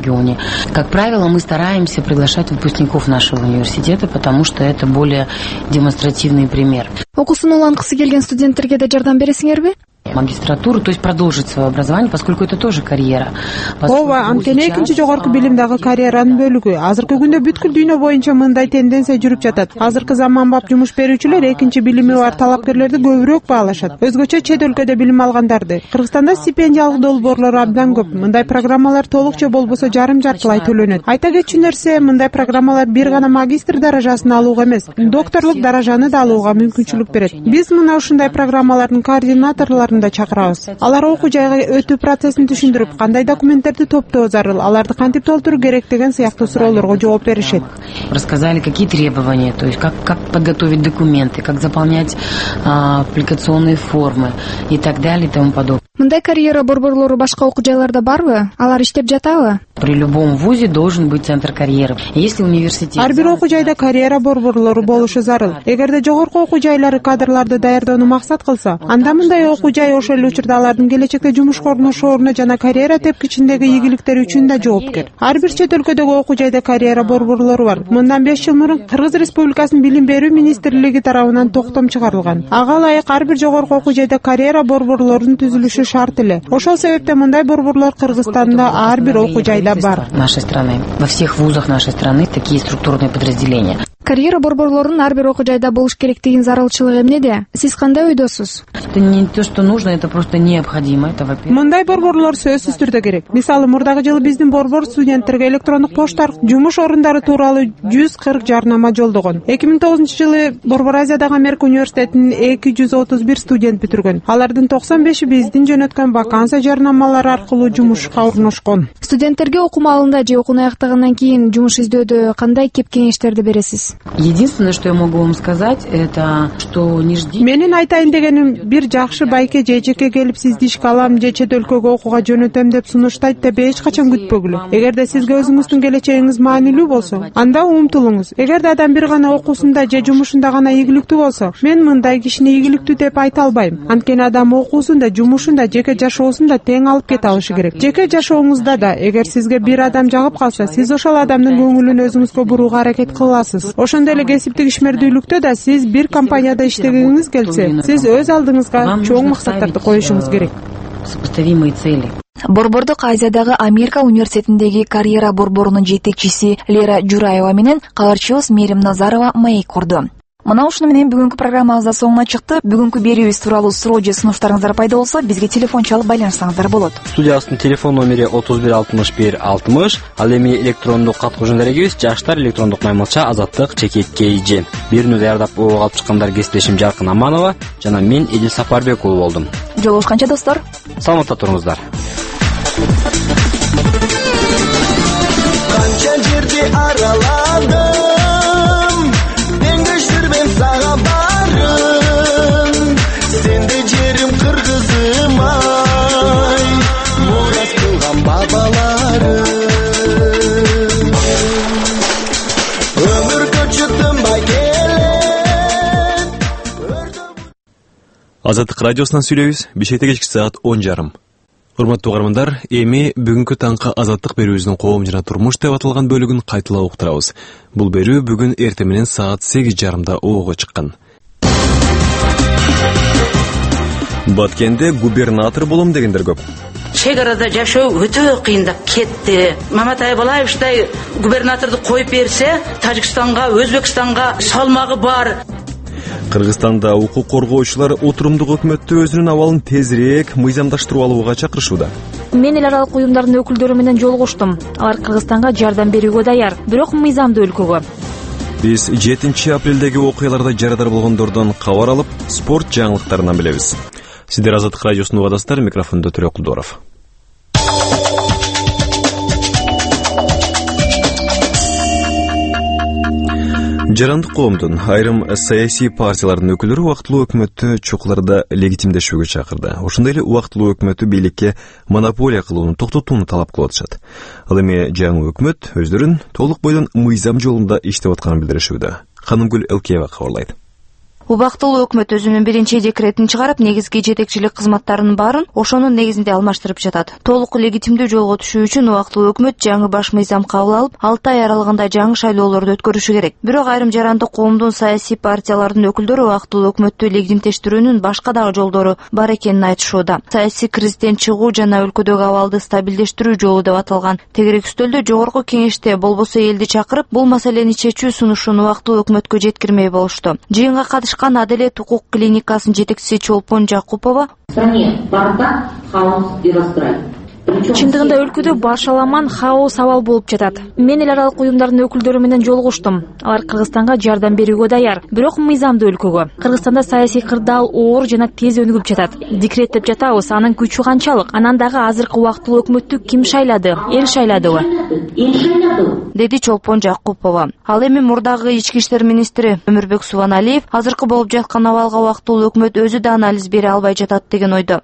Как правило, мы стараемся приглашать выпускников нашего университета, потому что это более демонстративный пример. Окуусун уланткысы келген студенттерге да жардам бересиңерби? Магистратуру, то есть продолжить свое образование, поскольку это тоже карьера. Ооба, анткени экинчи жогорку билим дагы карьеранын бөлүгү. Азыркы күндө бүткүл дүйнө боюнча мындай тенденция жүрүп жатат. Азыркы заманбап жумуш берүүчүлөр экинчи билими бар талапкерлерди көбүрөөк баалашат. Өзгөчө чет өлкөдө билим алгандарды. Кыргызстанда стипендиялык долбоорлор абдан көп. Мындай программалар толукча болбосо жарым-жартылай төлөнөт. Айта кетчү нерсе, мындай программалар бир гана магистр даражасын алууга эмес, докторлук даражаны да алууга мүмкүнчүлүк берет. Биз мына ушундай программалардын координаторлорун да чакырабыз. Алар окуу жайга өтүү процессин түшүндүрүп, кандай документтерди топтоо зарыл, аларды кантип толтуруу керек деген сыяктуу суроолорго жооп беришет. Рассказали, какие требования, то есть как подготовить документы, как заполнять аппликационные формы и так далее и тому подобное. Мындай карьера борборлору башка окуу жайларда барбы? Алар иштеп жатабы? При любом вузе должен быть центр карьеры. Если университет... Ар бир окуу жайда карьера борборлору болушу зарыл. Эгерде жогорку окуу жайлары кадрларды даярдоону максат кылса, анда мындай окуу жай ошол эле учурда алардын келечекте жумушка орношооруна жана карьера тепкичиндеги ийгиликтери үчүн да жоопкер. Ар бир чет өлкөдөгү окуу жайда карьера борборлору бар. Мындан 5 жыл мурун Кыргыз Республикасынын Билим берүү министрлиги тарабынан токтом чыгарылган. Ага ылайык ар бир жогорку окуу жайда карьера борборлорунун түзүлүшү шарт эле. Ошол себептен мындай борборлор Кыргызстанда ар бир окуу жайда бар. Нашей страны, во всех вузах нашей страны такие структурные подразделения. Карьера борборлорунун ар бир окуу жайда болуш керектигин зарылчылыгы эмнеде? Сиз кандай ойдосуз? Это не то, что нужно, это просто необходимо. Это, во-первых. Мындай борборлор сөзсүз түрдө керек. Мисалы, мурдагы жылы биздин борбор студенттерге электрондук почта жумуш орундары тууралуу 140 жарнама жолдогон. 2009 жылы Борбор Азиядагы Америка университетинин 231 студент бүтүргөн. Алардын 95и биздин жөнөткөн вакансия жарнамалары аркылуу жумушка орношкон. Студенттерге окуу маалында же окууну аяктагандан кийин жумуш издөөдө кандай кеп кеңештерди бересиз? Единственное, что я могу вам сказать, это что не ждите. Менин айтайын дегеним, бир жакшы байке же эчекке келип сизди ишке алам же чет өлкөгө окууга жөнөтөм деп сунуштайт деп эч качан күтпөгүлө. Эгерде сизге өзүңүздүн келечегиңиз маанилүү болсо, анда умтулуңуз. Эгерде адам бир гана окуусунда же жумушунда гана ийгиликтүү болсо, мен мындай кишини ийгиликтүү деп айта албайм. Анткени адам окуусунда, жумушунда, жеке жашоосунда тең алып кете алышы керек. Жеке жашооңузда да эгер сизге бир адам жагып калса, сиз ошол адамдын көңүлүн өзүңүзгө бурууга аракет кыласыз. Ошондой эле кесиптик ишмердүүлүктө да сиз бир компанияда иштегиңиз келсе, сиз өз алдыңызга чоң максаттарды коюшуңуз керек. Сопоставимые цели. Борбордук Азиядагы Америка университетиндеги карьера борборунун жетекчиси Лера Жураева менен кабарчыбыз Мээрим Назарова маек курду. Мына ушуну менен бүгүнкү программабыз да соңуна чыкты. Бүгүнкү берүүбүз тууралуу суроо же сунуштарыңыздар пайда болсо, бизге телефон чалып байланышсаңыздар болот. Студиябыздын телефон номери 316160, ал эми электрондук кат жүндөрүбүз jaштар@azаттык.kg. Биринү даярдап ого алып чыккандар кесиптешим Жаркын Аманова жана мен Эдил Сапарбек уулу болдум. Жолугушканча достор. Саламатта туруңуздар. Канча жерди араладым, мен сага барым, сенде жерим Кыргызыма. Азаттык радиосунан сүйлөйбүз. Бишкекте кечки саат 10:30. Урматтуу угармандар, эми бүгүнкү таңкы азаттык берүүбүздүн коом жана турмуш деп аталган бөлүгүн кайталап уктурабыз. Бул берүү бүгүн эртең менен саат 8:30 оого чыккан. Баткенде губернатор болом дегендер көп. Чек арада жашоо өтө кыйындап кетти. Маматай Балаевичтай губернаторду коюп берсе, Тажикстанга, Өзбекстанга салмагы бар. Кыргызстанда укук коргоочулар отурумдук өкмөттү өзүнүн абалын тезирээк мыйзамдаштырып алууга чакырышууда. Мен эл аралык уюмдардын өкүлдөрү менен жолугуштум. Алар Кыргызстанга жардам берүүгө даяр, бирок мыйзамдуу өлкөгө. Биз 7 апрелдеги окуяларда жарадар болгондордон кабар алып, спорт жаңылыктарынан билебиз. Сиздер Азаттык радиосунун угадасыздар, микрофондо Төрөк Кулдоров. Жарандык коомдун айрым саясий партиялардын өкүлдөрү убактылуу өкмөттү чокуларда легитимдешүүгө чакырды. Ошондой эле убактылуу өкмөттү бийликке монополия кылууну токтотууну талап кылып атышат. Ал эми жаңы өкмөт өздөрүн толук бойдон мыйзам жолунда иштеп атканын билдиришүүдө. Ханымгүл Элкеева кабарлайт. Убактылуу өкмөт өзүнүн биринчи декретин чыгарып, негизги жетекчилик кызматтарынын баарын ошонун негизинде алмаштырып жатат. Толук легитимдүү жолго түшүү үчүн убактылуу өкмөт жаңы баш мыйзам кабыл алып, 6 ай аралыгында жаңы шайлоолорду өткөрүшү керек. Бирок айрым жарандык коомдун саясий партиялардын өкүлдөрү убактылуу өкмөттү легитимдештирүүнүн башка дагы жолдору бар экенин айтышууда. Саясий кризистен чыгуу жана өлкөдөгү абалды стабилдештирүү жолу деп аталган тегерек үстөлдө жогорку кеңеште болбосо элди чакырып, бул маселени чечүү сунушун убактылуу өкмөткө жеткирмей болушту. Жыйынга Адалет укук клиникасынын жетекчиси Чолпон Жакупова чындыгында өлкөдө башаламан хаос абал болуп жатат. Мен эл аралык уюмдардын өкүлдөрү менен жолугуштум. Алар Кыргызстанга жардам берүүгө даяр, бирок мыйзамдуу өлкөгө. Кыргызстанда саясий кырдаал оор жана тез өнүгүп жатат. Декрет деп жатабыз, анын күчү канчалык? Анан дагы азыркы убактылуу өкмөттү ким шайлады? Эл шайладыбы? Деди Чолпон Жакупова. Ал эми мурдагы ички иштер министри Өмүрбек Субаналиев азыркы болуп жаткан абалга убактылуу өкмөт өзү да анализ бере албай жатат деген ойдо.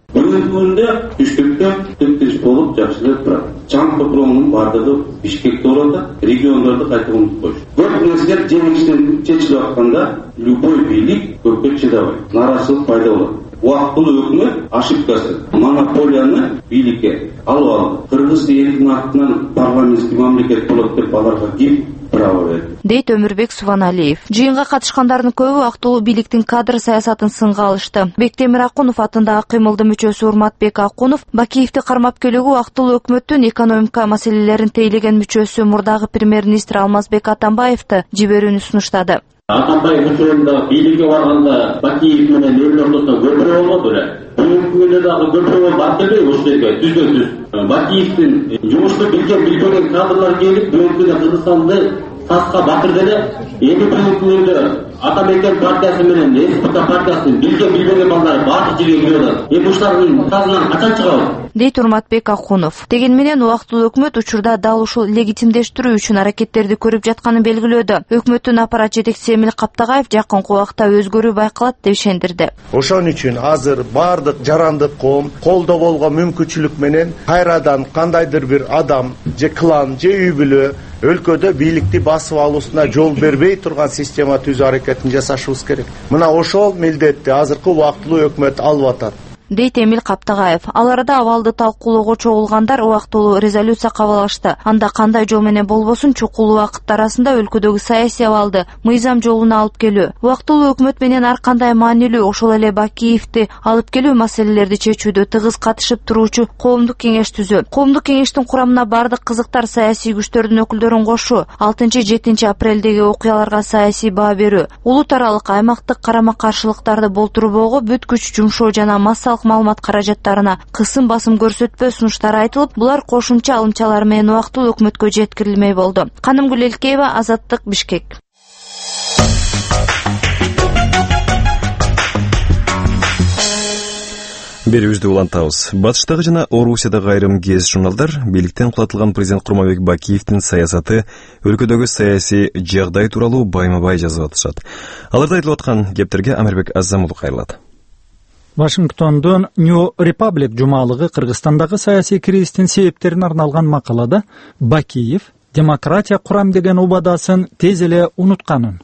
Болуп жакшылап турат. Чаң топуроонун бардыгы Бишкекте болот, региондорду кайта унутуп коюш. Көп нерселер жеңиштен чечилип атканда любой бийлик көпкө чыдабайт. Нараачылык пайда болот. Убактылуу өкмөт ошибкасы монополияны бийликке алып алды. Кыргыз элинин атынан парламенттик мамлекет болот деп аларга ким право берди? Дейт Өмүрбек Субаналиев. Жыйынга катышкандардын көбү актылуу бийликтин кадр саясатын сынга алышты. Бектемир Акунов атындагы кыймылдын мүчөсү Урматбек Акунов Бакиевди кармап келүүгө актылуу өкмөттүн экономика маселелерин тейлеген мүчөсү мурдагы премьер-министр Алмазбек Атамбаевди жиберүүнү сунуштады. Атамбаев учурунда бийликке барганда Бакиев менен элдин ортосунда көпүрө болбоду эле. Бүгүнкү күндө дагы көпүрө бар келбейби ушул жерге түздөн-түз. Бакиевдин жумушту билген кадрлар келип бүгүнкү күндө Кыргызстанды тасқа батырды эле. Эми бүгүнкү күндө Атамекен партиясы менен СПК партиясынын билген балдары баардык жерге кирип атат. Эми ушулардын тазынан качан чыгабыз? Дейт Урматбек Акунов. Деген менен убактылуу өкмөт учурда дал ушул легитимдештирүү үчүн аракеттерди көрүп жатканын белгилөөдө. Өкмөттүн аппарат жетекчиси Эмил Каптагаев жакынкы убакта өзгөрүү байкалат деп ишендирди. Ошон үчүн азыр баардык жарандык коом колдо болгон мүмкүнчүлүк менен кайрадан кандайдыр бир адам же клан же үй бүлө өлкөдө бийликти басып алуусуна жол бербей турган система түзүү аракетин жасашыбыз керек. Мына ошол милдетти азыркы убактылуу өкмөт алып атат. Дейт Эмил Каптагаев. Ал арада абалды талкуулоого чогулгандар убактылуу резолюция кабыл алышты. Анда кандай жол менен болбосун чукул убакыт арасында өлкөдөгү саясий абалды мыйзам жолуна алып келүү. Убактылуу өкмөт менен ар кандай маанилүү, ошол эле Бакиевди алып келүү маселелерди чечүүдө тыгыз катышып туруучу коомдук кеңеш түзүү. Коомдук кеңештин курамына бардык кызыктар саясий күчтөрдүн өкүлдөрүн кошуу, 6-7 апрелдеги окуяларга саясий баа берүү, улут аралык аймактык карама-каршылыктарды болтурбоого бүт күч жумшоо жана массалык маалымат каражаттарына кысым басым көрсөтпөө сунуштары айтылып, булар кошумча алымчалар менен убактылуу өкмөткө жеткирилмей болду. Ханымгүл Элкеева, Азаттык, Бишкек. Берүүбүздү улантабыз. Батыштагы жана Орусиядагы айрым гез журналдар бийликтен кулатылган президент Курманбек Бакиевдин саясаты, өлкөдөгү саясий жагдай тууралуу байма-бай жазып атышат. Аларда айтылып аткан кептерге Амирбек Азамулу кайрылат. Вашингтондон New Republic жумалыгы Кыргызстандагы саясий кризистин себептерине арналган макалада Бакиев демократия курам деген убадасын тез эле унутканын,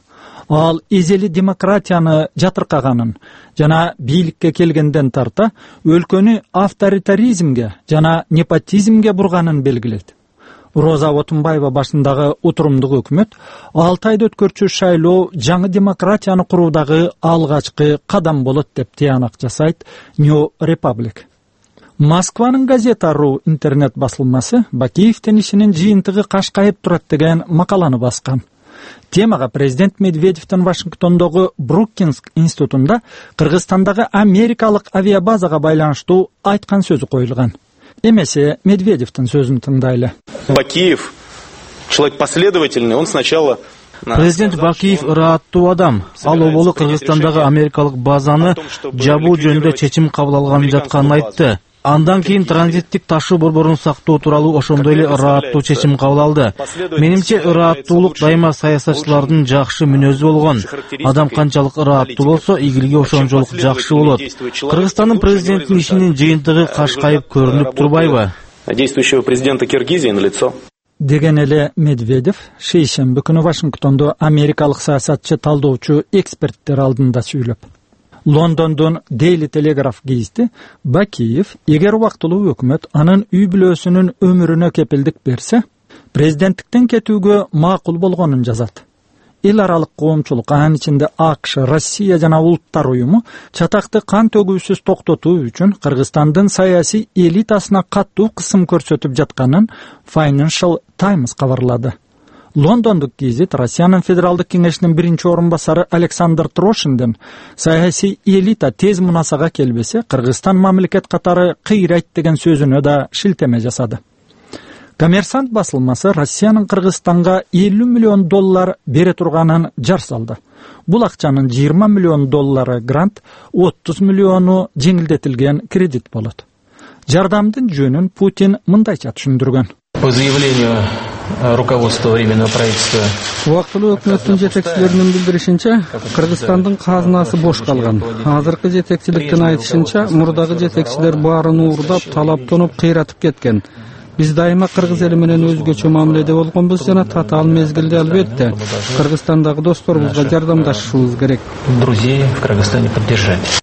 Ал эзели демократияны жатыркаганын жана бийликке келгенден тарта өлкөнү авторитаризмге жана непотизмге бурганын белгилейт. Роза Отунбаева башындагы отурумдук өкмөт 6 айда өткөрчү шайлоо жаңы демократияны куруудагы алгачкы кадам болот деп тыянак жасайт New Republic. Москванын газета.ру интернет басылмасы Бакиевдин ишинин жыйынтыгы кашкайып турат деген макаланы баскан. Темага президент Медведевдин Вашингтондогу Брукинск институтунда Кыргызстандагы америкалык авиабазага байланыштуу айткан сөзү коюлган. Эмесе Медведевдин сөзүн тыңдайлы. Бакиев человек последовательный, он сначала Президент Бакиев ырааттуу адам. Ал оболу Кыргызстандагы америкалык базаны жабуу жөнүндө чечим кабыл алганын жатканын айтты. Андан кийин транзиттик ташуу борборун сактоо тууралуу ошондой эле ырааттуу чечим кабыл алды. Менимче ырааттуулук дайыма саясатчылардын жакшы мүнөзү болгон. Адам канчалык ырааттуу болсо, игилиги ошончолук жакшы болот. Кыргызстандын президентинин ишинин жыйынтыгы кашкайып көрүнүп турбайбы? Действующего президента Киргизии на лицо. Деген эле Медведев шейшемби күнү Вашингтондо америкалык саясатчы талдоочу эксперттер алдында сүйлөп. Лондондон Daily Telegraph гезити Бакиев эгер убактылуу өкмөт анын үй бүлөсүнүн өмүрүнө кепилдик берсе, президенттиктен кетүүгө макул болгонун жазат. Эл аралык коомчулук, анын ичинде АКШ, Россия жана Улуттар уюму чатакты кан төгүүсүз токтотуу үчүн Кыргызстандын саясий элитасына каттуу кысым көрсөтүп жатканын Financial Times кабарлады. Лондондук гезит Россиянын федералдык кеңешинин биринчи орун басары Александр Трошиндин саясий элита тез мунасага келбесе, Кыргызстан мамлекет катары кыйрайт деген сөзүнө да шилтеме жасады. Коммерсант басылмасы Россиянын Кыргызстанга $50 миллион бере турганын жар салды. Бул акчанын $20 миллион грант, $30 миллиону жеңилдетилген кредит болот. Жардамдын жөнүн Путин мындайча түшүндүргөн. По заявлению руководства Временного правительства. Убактылуу өкмөттүн жетекчилеринин билдиришинче, Кыргызстандын казынасы бош калган. Азыркы жетекчиликтин айтышынча, мурдагы жетекчилер баарын уурдап, талаптанып, кыйратып кеткен. Биз дайыма кыргыз эли менен өзгөчө мамиледе болгонбуз жана татаал мезгилде албетте Кыргызстандагы досторубузга жардамдашышыбыз керек. Друзей в Кыргызстане поддержать.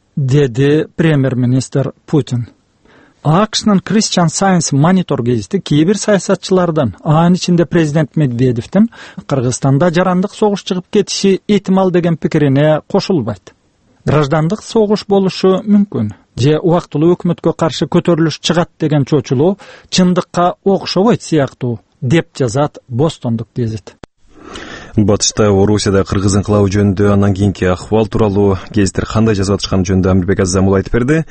Деди премьер-министр Путин. АКШнын Christian Science Monitor гезити кээ бир саясатчылардан, анын ичинде президент Медведевдин Кыргызстанда жарандык согуш чыгып кетиши этимал деген пикирине кошулбайт. Граждандык согуш болушу мүмкүн. Же убактылуу өкмөткө каршы көтөрүлүш чыгат деген чочулоо чындыкка окшобойт сыяктуу, деп жазат Бостондук гезит. Батышта Орусияда кыргыз инкылабы жөнүндө андан кийинки акыбал тууралуу гезиттер кандай жазып атышканы жөнүндө Амирбек Азамул айтып берди.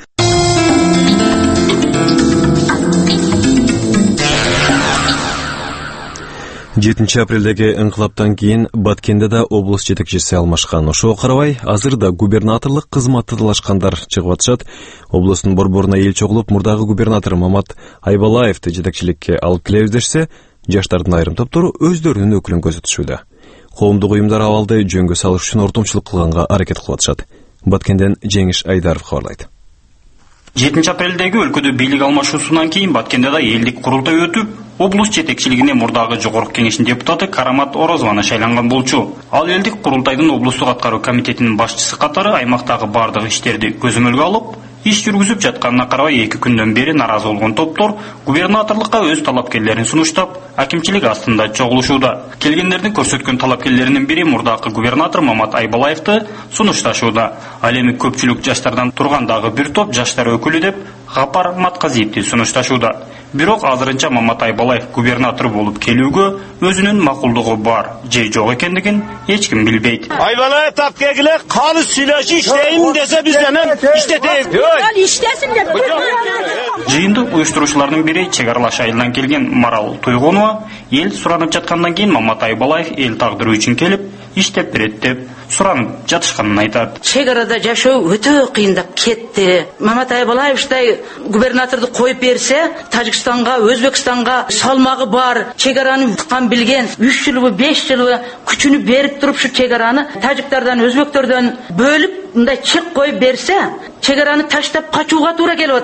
7 апрелдеги инкылаптан кийин Баткенде да облус жетекчиси алмашкан. Ошого карабай, азыр да губернаторлук кызматты талашкандар чыгып атышат. Облустун борборуна эл чогулуп, мурдагы губернатор Мамат Айбалаевди жетекчиликке алып келебиз дешсе, жаштардын айрым топтору өздөрүнүн өкүлүн көрсөтүшүүдө. Коомдук уюмдар абалды жөнгө салыш үчүн ортомчулук кылганга аракет кылып атышат. Баткенден Жеңиш Айдаров кабарлайт. 7 апрелдеги өлкөдө бийлик алмашуусунан кийин Баткенде да элдик курултай өтүп, облус жетекчилигине мурдагы жогорку кеңештин депутаты Карамат Орозована шайланган болчу. Ал элдик курултайдын облустук аткаруу комитетинин башчысы катары аймактагы бардык иштерди көзөмөлгө алып, иш жүргүзүп жатканына карабай 2 күндөн бери наразы болгон топтор губернаторлукка өз талапкерлерин сунуштап, акимчилик астында чогулушууда. Келгендердин көрсөткөн талапкерлеринин бири мурдагы губернатор Мамат Айбалаевди сунушташууда. Ал эми көпчүлүк жаштардан тургандагы бир топ жаштар өкүлү деп Гапар Матказиевди сунушташууда. Бирок азырынча Мамат Айбалаев губернатор болуп келүүгө өзүнүн макулдугу бар же жок экендигин эч ким билбейт. Айбалаев тапка келе, каны сүйлөшү иштейм десе биз анан иштетебиз. Ал иштесин деп. Жыйынды уюштуруучулардын бири чек аралаш айылдан келген Марал Туйгонова эл суранып жаткандан кийин Мамат Айбалаев эл тагдыры үчүн келип иштеп берет деп суранып жатышканын айтат. Чек арада жашоо өтө кыйындап кетти. Мамат Айбалаевтай губернаторду коюп берсе, Тажикстанга, Өзбекстанга салмагы бар, чек араны уккан билген 3 жылбы, 5 жылбы күчүнү берип туруп шу чек араны тажиктардан, өзбектерден бөлүп, мындай чек коюп берсе, чек араны таштап качууга туура келип атат.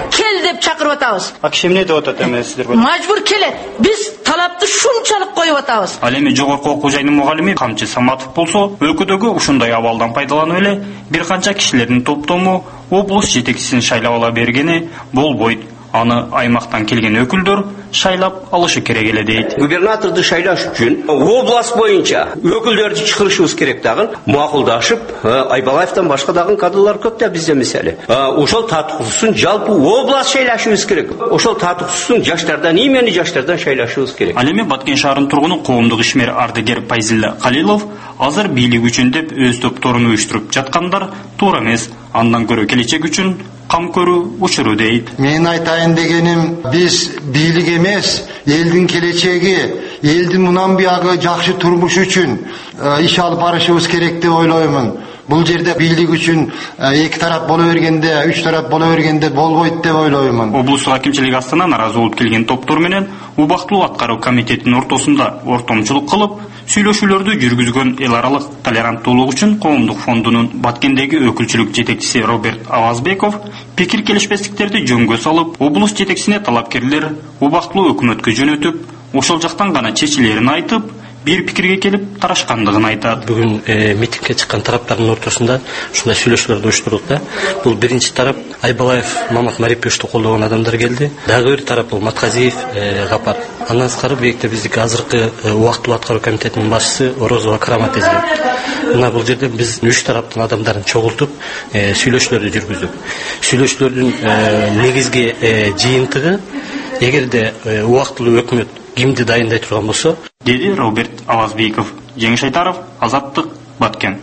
кел деп чакырып атабыз. А киши эмне деп атат эми сиздерге? Мажбур келет. Биз талапты шунчалык коюп атабыз. Ал эми жогорку окуу жайынын мугалими Камчы Саматов болсо, өлкөдөгү ушундай абалдан пайдаланып эле бир канча кишилердин топтому облус жетекчисин шайлап ала бергени болбойт. Аны аймактан келген өкүлдөр шайлап алышы керек эле дейт. Губернаторду шайлаш үчүн область боюнча өкүлдөрдү чыгарышыбыз керек дагы, макулдашып, Айбалаевтан башка дагы кадрлар көп да бизде мисалы. Ошол татыктуусун жалпы область шайлашыбыз керек. Ошол татыктуусун жаштардан, имени жаштардан шайлашыбыз керек. Ал эми Баткен шаарынын тургуну коомдук ишмер ардыгер Пайзилла Калилов азыр бийлик үчүн деп өз топторун уюштуруп жаткандар туура эмес. Андан көрө келечек үчүн кам көрүү учуру дейт. Мен айтайын дегеним, биз бийлик эмес, элдин келечеги, элдин мындан бuyog'i жакшы турмуш үчүн иш алып барышыбыз керек деп ойлоймун. Бул жерде бийлик үчүн эки тарап боло бергенде, үч тарап боло бергенде болбойт деп ойлоймун. Облустук акимчилик астына наразы болуп келген топтор менен убактылуу аткаруу комитетинин ортосунда ортомчулук кылып, сүйлөшүүлөрдү жүргүзгөн эл аралык толеранттуулук үчүн коомдук фондунун Баткендеги өкүлчүлүк жетекчиси Роберт Авазбеков пикир келишпестиктерди жөнгө салып, облус жетекчисине талапкерлер убактылуу өкмөткө жөнөтүп, ошол жактан гана чечилерин айтып, бир пикирге келип тарашкандыгын айтат. Бүгүн митингге чыккан тараптардын ортосунда ушундай сүйлөшүүлөрдү уюштурдук да. Бул биринчи тарап Айбалаев, Мамат Мариповичти колдогон адамдар келди. Дагы бир тарап бул Матказиев, Гапар. Андан сырткары бийикте биздики азыркы убактылуу аткаруу комитетинин башчысы Орозова Карамат эзер. Мына бул жерде биз үч тараптын адамдарын чогултуп сүйлөшүүлөрдү жүргүздүк. Сүйлөшүүлөрдүн негизги жыйынтыгы эгерде убактылуу өкмөт кимди дайындай турган болсо, деди Роберт Авазбеков. Жеңиш Айтаров, Азаттык, Баткен.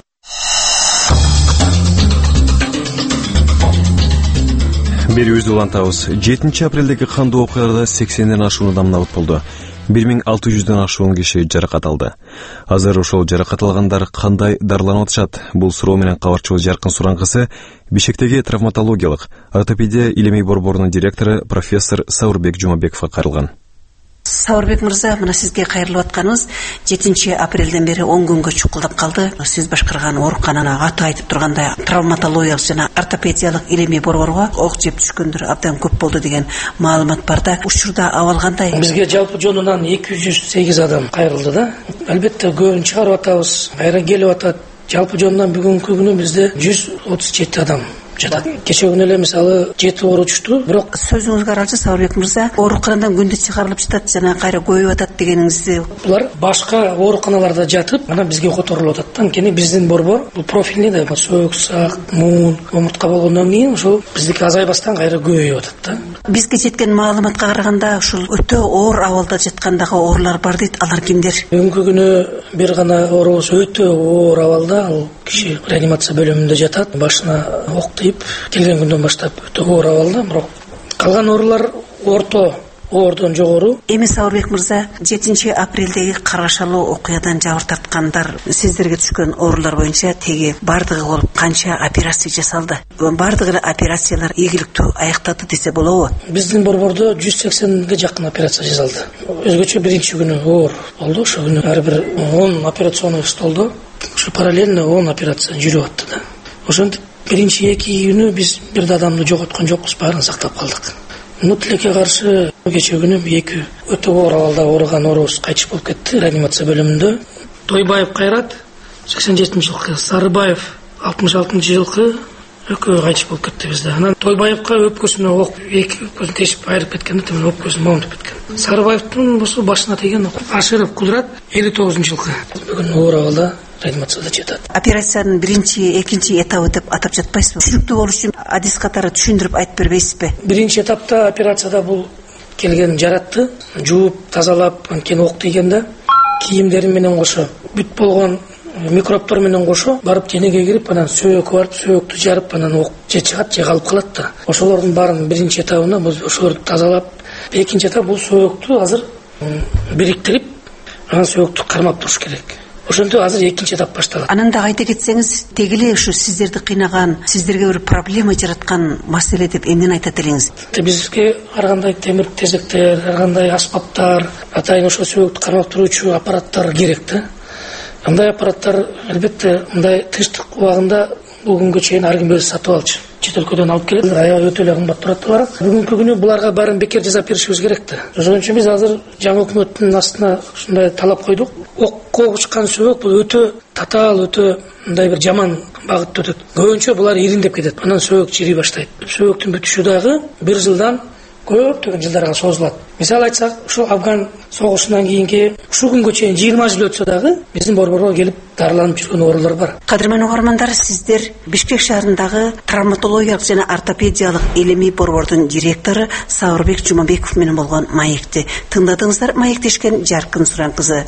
Берүүбүздү улантабыз. 7 апрелдеги кандуу окуяларда 80ден ашуун адам набыт болду. 1600дөн ашуун киши жаракат алды. Азыр ошол жаракат алгандар кандай дарыланып атышат? Бул суроо менен кабарчыбыз Жаркын Сураңкысы Бишкектеги травматологиялык ортопедия илимий борборунун директору профессор Саурбек Жумабековго кайрылган. Саурбек мырза, мына сизге кайрылып атканыбыз 7 апрелден бери 10 күнгө чукулдап калды. Сиз башкарган оорукананы аты айтып тургандай травматологиялык жана ортопедиялык илимий борборго ок жеп түшкөндөр абдан көп болду деген маалымат бар да. Учурда абал кандай? Бизге жалпы жонунан 208 адам кайрылды да. Албетте көбүн чыгарып атабыз, кайра келип атат. Жалпы жонунан бүгүнкү күнү бизде 137 адам жатат. Кече күнү эле мисалы 7 ооручушту, бирок сөзүңүзгө аралшы Саурбек мырза, ооруканадан күндө чыгарылып жатат жана кайра көбөйүп атат дегениңизди. Булар башка ооруканаларда жатып, анан бизге которулуп атат. Анткени биздин борбор бул профильный да, сөөк, сак, муун, омуртка болгондон кийин ошо биздики азайбастан кайра көбөйүп атат да. Бизге жеткен маалыматка караганда ушул өтө оор абалда жаткандагы оорулар бар дейт. Алар кимдер? Бүгүнкү күнү бир гана оорубуз өтө оор абалда, ал киши реанимация бөлүмүндө жатат. Башына ок келген күндөн баштап өтө оор абалда, бирок калган оорулар орто оордон жогору. Эми Саурбек мырза, 7 апрелдеги карашалуу окуядан жабыр тарткандар сиздерге түшкөн оорулар боюнча теги бардыгы болуп канча операция жасалды? Бардыгы операциялар ийгиликтүү аяктады десе болобу? Биздин борбордо 180ге жакын операция жасалды. Өзгөчө биринчи күнү оор болду. Ошо күнү ар бир 10 операционный столдо ушу параллельно 10 операция жүрүп атты да. Ошентип биринчи 2 күнү биз бир да адамды жоготкон жокпуз, баарын сактап калдык. Тилекке каршы кече күнү 2 өтө оор абалда ооруган оорубуз кайтыш болуп кетти реанимация бөлүмүндө. Тойбаев Кайрат 87-жылкы, Сарыбаев 66-жылкы экөө кайтыш болуп кетти бизде. Анан Тойбаевка өпкөсүнө ок, 2 өпкөсүн тешип айырып кеткен, темир өпкөсүн момдуп кеткен. Сарыбаевдин болсо башына теген Ашыров Кудрат 59-жылкы. Бүгүн оор абалда реанимацияда жатат. Операциянын биринчи, экинчи этабы деп атап жатпайсызбы? Түшүнүктүү болуш үчүн адис катары түшүндүрүп айтып бербейсизби? Биринчи этапта операцияда бул келген жаратты жууп, тазалап, анткени ок тийгенде кийимдери менен кошо, бүт болгон микробтор менен кошо барып денеге кирип, анан сөөккө барып, сөөктү жарып, анан ок же чыгат, же калып калат да. Ошолордун баарын биринчи этабында бул ошолорду тазалап, экинчи этап бул сөөктү азыр бириктирип, анан сөөктү кармап туруш керек. Ошентип азыр экинчи этап башталат. Анан да айта кетсеңиз, тегиле ушу сиздерди кыйнаган, сиздерге бир проблема жараткан маселе деп эмнени айтат элеңиз? Бизге ар кандай темир тезектер, ар кандай аспаптар, атайын ошо сөөктү кармап туруучу аппараттар керек да. Андай аппараттар албетте мындай тынчтык убагында бүгүнгө чейин ар ким өзү сатып алчу. чет өлкөдөн алып келет, аябай өтө эле кымбат турат барат. Бүгүнкү күнү буларга баарын бекер жасап беришибиз керек да. Ошон үчүн биз азыр жаңы өкмөттүн астына ушундай талап койдук. Окко учкан сөбөк бул өтө татаал, өтө мындай бир жаман багытта өтөт. Көбүнчө булар ириндеп кетет. Анан сөбөк чирий баштайт. Сөбөктүн бүтүшү дагы 1 жылдан көптөгөн жылдарга созулат. Мисалы айтсак, ушул Афган согушунан кийинки ушул күнгө чейин 20 жыл өтсө дагы биздин борборго келип дарыланып жүргөн оорулар бар. Кадырман угармандар, сиздер Бишкек шаарындагы травматологиялык жана ортопедиялык илимий борбордун директору Сабырбек Жумабеков менен болгон маекти тыңдадыңыздар. Маектешкен Жаркын Суран кызы.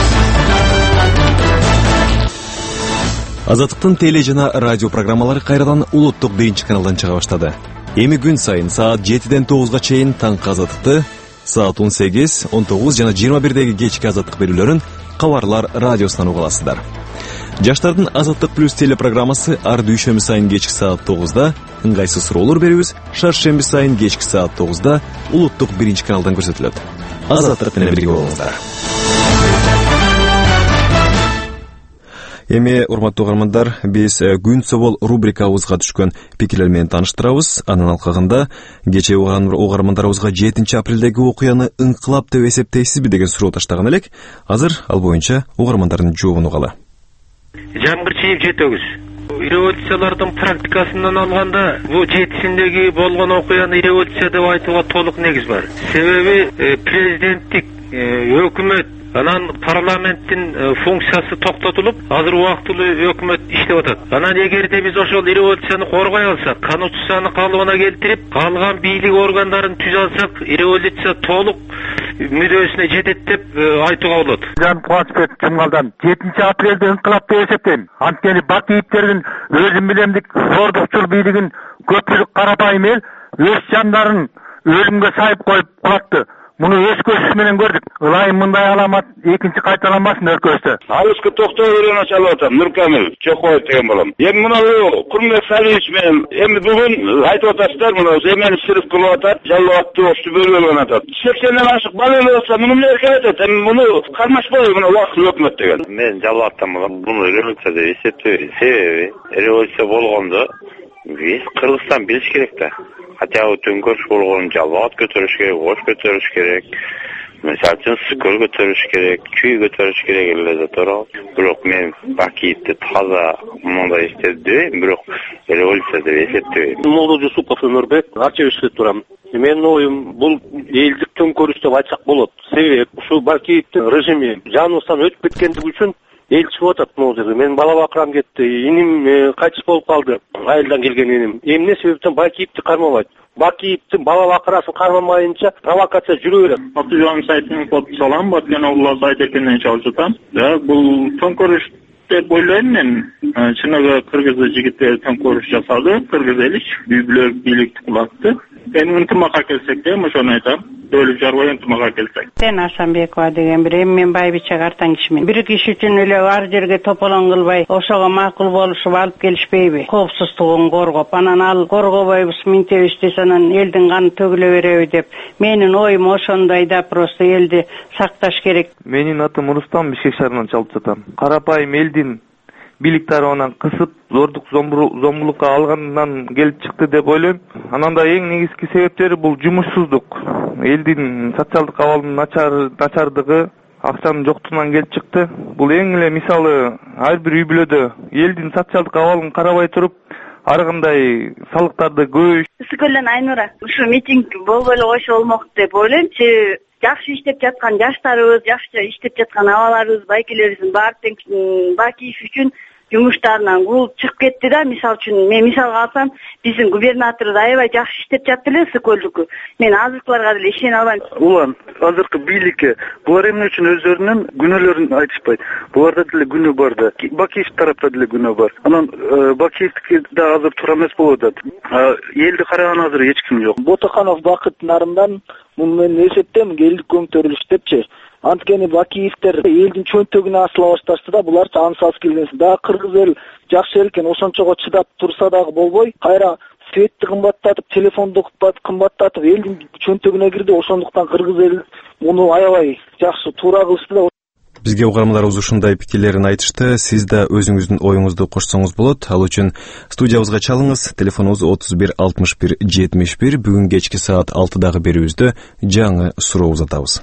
Азаттыктын теле жана радио программалары кайрадан улуттук 1 каналдан чыга баштады. Эми күн сайын саат 7-ден 9-га чейин таңкы азаттыкты, саат 18, 19 жана 21деги кечки азаттык берүүлөрүн Кабарлар радиосунан уга аласыздар. Жаштардын Азаттык плюс телепрограммасы ар дүйшөмбү сайын кечки саат 9-да, ыңгайсыз суроолор берүүбүз шаршемби сайын кечки саат 9-да улуттук 1 каналдан көрсөтүлөт. Азаттык менен бирге болуңуздар. Эми урматтуу угармандар, биз күн собол рубрикабызга түшкөн пикирлер менен тааныштырабыз. Анын алкагында кечээ угармандарыбызга 7 апрелдеги окуяны ыңкылап деп эсептейсизби деген суроо таштаган элек. Азыр ал боюнча угармандардын жообун угалы. Жамгырчиев жетөгүз. Революциялардын практикасынан алганда, бул 7-синдеги болгон окуяны революция деп айтууга толук негиз бар. Себеби президенттик өкмөт анан парламенттин функциясы токтотулуп, азыр убактылуу өкмөт иштеп атат. Анан эгерде биз ошол революцияны коргой алсак, конституцияны калыбына келтирип, калган бийлик органдарын түзө алсак, революция толук мүдөөсүнө жетет деп айтууга болот. Жан Кубанычбек Чымгалдан 7 апрелде ыңкылап деп эсептейм. Анткени Бакиевтердин өзүм билемдик зордукчул бийлигин көпчүлүк карапайым эл өз жандарын өлүмгө сайып коюп кулатты. Муну өз көзүбүз менен көрдүк. Ылайым мындай аламат экинчи кайталанбасын өлкөбүздө. Алыскы токтоо берүүнү чалып атам, Нуркамил Чокоев деген балам. Эми мына Курмбек Салиевич менен эми бүгүн айтып атасыздар, мына эмени сырып кылып атат, жалбаттуу ошту бөлгөн атат. 80ден ашык бала эле болсо муну эмне керек атат? Эми муну кармашпай мына убактылуу өкмөт деген. Мен жалбаттан балам, муну революция деп эсептейм. Себеби революция болгондо биз Кыргызстан билиш керек да. Хотя төңкөрүш болгон жалбат көтөрүш керек, ош көтөрүш керек. Мисалы үчүн Скөл көтөрүш керек, Күй көтөрүш керек эле да турат. Бирок мен Бакиевди таза мындай иштеп дейм, бирок революция деп эсептейм. Молдо Жусупов Өмөрбек, Арчевичте турам. Менин оюм бул элдик төңкөрүш деп айтсак болот. Себеби ушул Бакиевдин режими жаныбыздан өтүп кеткендиги үчүн эл чыгып атат могу жерде. Мен бала бакырам кетти, иним кайтыш болуп калды. Айылдан келген иним. Эмне себептен Бакиевди кармабайт? Бакиевдин бала бакырасын кармамайынча провокация жүрө берет. Атыжан сайтын код салам, Баткен областы сайт экенин чалып жатам. Да, бул төңкөрүш деп ойлойм мен. Чыныгы кыргыз жигиттери төңкөрүш жасады, кыргыз эли бийлик бийликти кулатты. Эми ынтымакка келсек де, ошону айтам. Бөлүп жарбай ынтымакка келсек. Мен Асанбекова деген бир мен байбиче картан кишимин. Бир киши үчүн эле ар жерге тополон кылбай, ошого макул болушуп алып келишпейби? Коопсуздугун коргоп, анан ал коргобойбуз, минтебиз десе анан элдин каны төгүлө береби деп. Менин оюм ошондой да, просто элди сакташ керек. Менин атым Рустам, Бишкек шаарынан чалып жатам. Карапайым элдин бийлик тарабынан кысып, зордук зомбулукка алгандан келип чыкты деп ойлойм. Анан да эң негизги себептери бул жумушсуздук. Элдин социалдык абалынын начардыгы, акчанын жоктугунан келип чыкты. Бул эң эле мисалы ар бир үй бүлөдө элдин социалдык абалын карабай туруп, ар кандай салыктарды көбөйүш. Сүкөлдөн Айнура, ушу митинг болбой эле койсо болмок деп ойлойм. Себеби жакшы иштеп жаткан жаштарыбыз, жакшы иштеп жаткан абаларыбыз, байкелерибиздин баары тең Бакиев үчүн жумуштарынан кууп чыгып кетти да. Мисалы үчүн мен мисалга алсам, биздин губернаторубуз аябай жакшы иштеп жатты эле Сокөлдүкү. Мен азыркыларга деле ишене албайм. Улан, азыркы бийликке булар эмне үчүн өздөрүнүн күнөөлөрүн айтышпайт? Буларда деле күнөө бар да. Бакиев тарапта деле күнөө бар. Анан Бакиевдики да азыр туура эмес болуп атат. Элди караган азыр эч ким жок. Ботоканов Бакыт Нарымдан мен эсептейм элдик көңтөрүлүш депчи. Анткени Бакиевтер элдин чөнтөгүнө асыла башташты да, буларча ансыз келгенсиз. Да кыргыз эл жакшы эл экен, ошончого чыдап турса дагы болбой, кайра светти кымбаттатып, телефонду кымбаттатып элдин чөнтөгүнө кирди. Ошондуктан кыргыз эл муну аябай жакшы туура кылышты да. Бизге угармандарыбыз ушундай пикирлерин айтышты. Сиз да өзүңүздүн оюңузду кошсоңуз болот. Ал үчүн студиябызга чалыңыз. Телефонубуз 31 61 71. Бүгүн кечки саат 6дагы берүүбүздө жаңы суроо узатабыз.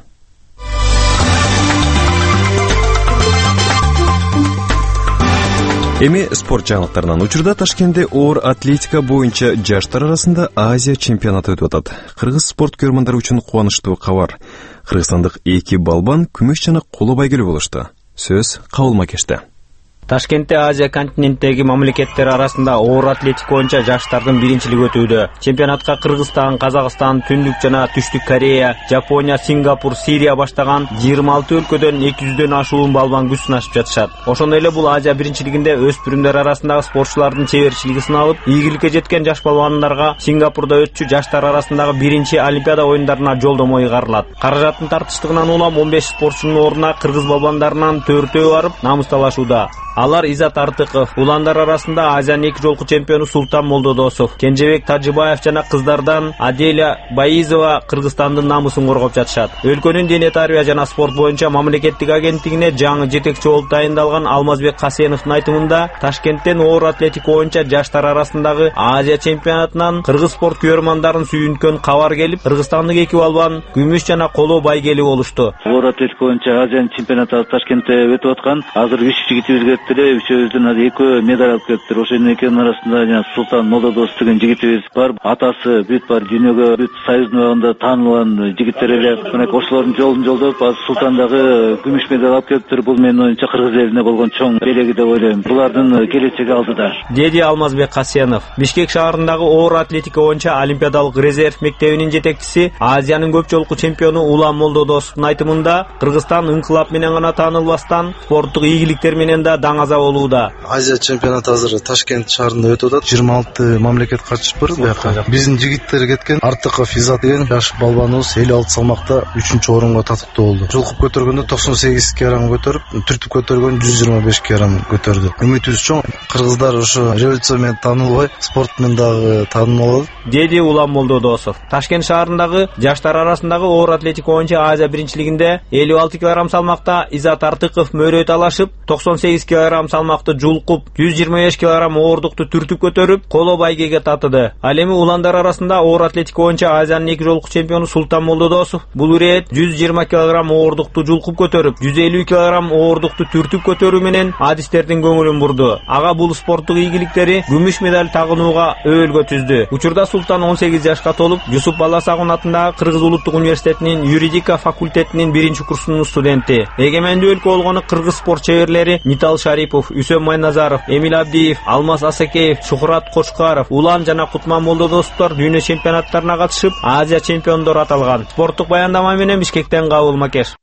Эми спорт жаңылыктарынан учурда Ташкентте оор атлетика боюнча жаштар арасында Азия чемпионаты өтүп атат. Кыргыз спорт көрөрмандары үчүн кубанычтуу кабар. Кыргызстандык 2 балбан күмүш жана коло байгелүү болушту. Сөз Кабыл Макеште. Ташкентте Азия континенттеги мамлекеттер арасында оор атлетика боюнча жаштардын биринчилиги өтүүдө. Чемпионатка Кыргызстан, Казакстан, Түндүк жана Түштүк Корея, Жапония, Сингапур, Сирия баштаган 26 өлкөдөн 200дөн ашуун балбан күч сынашып жатышат. Ошондой эле бул Азия биринчилигинде өспүрүмдөр арасындагы спортчулардын чеберчилиги сыналып, ийгиликке жеткен жаш балбандарга Сингапурда өтчү жаштар арасындагы биринчи Олимпиада оюндарына жолдомо ыйгарылат. Каражаттын тартыштыгынан улам 15 спортчунун ордуна кыргыз балбандарынан 4-өө барып намысталашууда. Алар Изат Артыков, уландар арасында Азиянын 2 жолку чемпиону Султан Молдодосов, Кенжебек Тажибаев жана кыздардан Аделя Баизова Кыргызстандын намысын коргоп жатышат. Өлкөнүн дене тарбия жана спорт боюнча мамлекеттик агенттигине жаңы жетекчи болуп тайындалган Алмазбек Касеновдун айтымында, Ташкенттен оор атлетика боюнча жаштар арасындагы Азия чемпионатынан кыргыз спорт көрөрмандарын сүйүнткөн кабар келип, кыргызстандык 2 балбан күмүш жана коло байгелүү болушту. Оор атлетика боюнча Азия чемпионаты Ташкентте өтүп аткан. Азыр 3 жигитибизге үчөөбүздөн экөө медаль алып келиптир. Ошонун экөөнүн арасында жана Султан Молдодосов деген жигитибиз бар. Атасы бүт бар дүйнөгө бүт союздун убагында таанылган жигиттер эле. Мына ошолордун жолун жолдоп, азыр Султан дагы күмүш медаль алып келиптир. Бул менин оюмча кыргыз элине болгон чоң белеги деп ойлойм. Булардын келечеги алдыда. Деди Алмазбек Касенов. Бишкек шаарындагы оор атлетика боюнча олимпиадалык резерв мектебинин жетекчиси, Азиянын көп жолку чемпиону Улан Молдодосовдун айтымында, Кыргызстан ыңкылап менен гана таанылбастан, спорттук ийгиликтер менен да аза болууда. Азия чемпионаты азыр Ташкент шаарында өтүп атат. 26 мамлекет катышып бар буяка. Биздин жигиттер кеткен. Артыков Изат деген жаш балбаныбыз 56 салмакта 3-орунга татыктуу болду. Жулкуп көтөргөндө 98 кг көтөрүп, түртүп көтөргөн 125 кг көтөрдү. Үмүтүбүз чоң. Кыргыздар ошо революция менен таанылбай, спорт менен дагы таанылалы. Деди Улан Молдодосов. Ташкент шаарындагы жаштар арасындагы оор атлетика боюнча Азия биринчилигинде 56 кг салмакта Изат Артыков мөрөй талашып, 98 кг салмакты жулкуп, 125 кг оордукту түртүп көтөрүп, коло байгеге татыды. Ал эми уландар арасында оор атлетика боюнча Азиянын 2 жолку чемпиону Султан Молдодосов бул ирет 120 кг оордукту жулкуп көтөрүп, 150 кг оордукту түртүп көтөрүү менен адистердин көңүлүн бурду. Ага бул спорттук ийгиликтери күмүш медаль тагынууга өбөлгө түздү. Учурда Султан 18 жашка толуп, Жусуп Баласагун атындагы Кыргыз улуттук университетинин юридика факультетинин 1-курсунун студенти. Эгемендүү өлкө болгону кыргыз спорт чеберлери Митал Шарипов, Үсөм Майназаров, Эмил Абдиев, Алмаз Асакеев, Шухрат Кошкаров, Улан жана Кутман Молдодосовдор дүйнө чемпионаттарына катышып, Азия чемпиондору аталган. Спорттук баяндама менен Бишкектен Кабыл Макеш.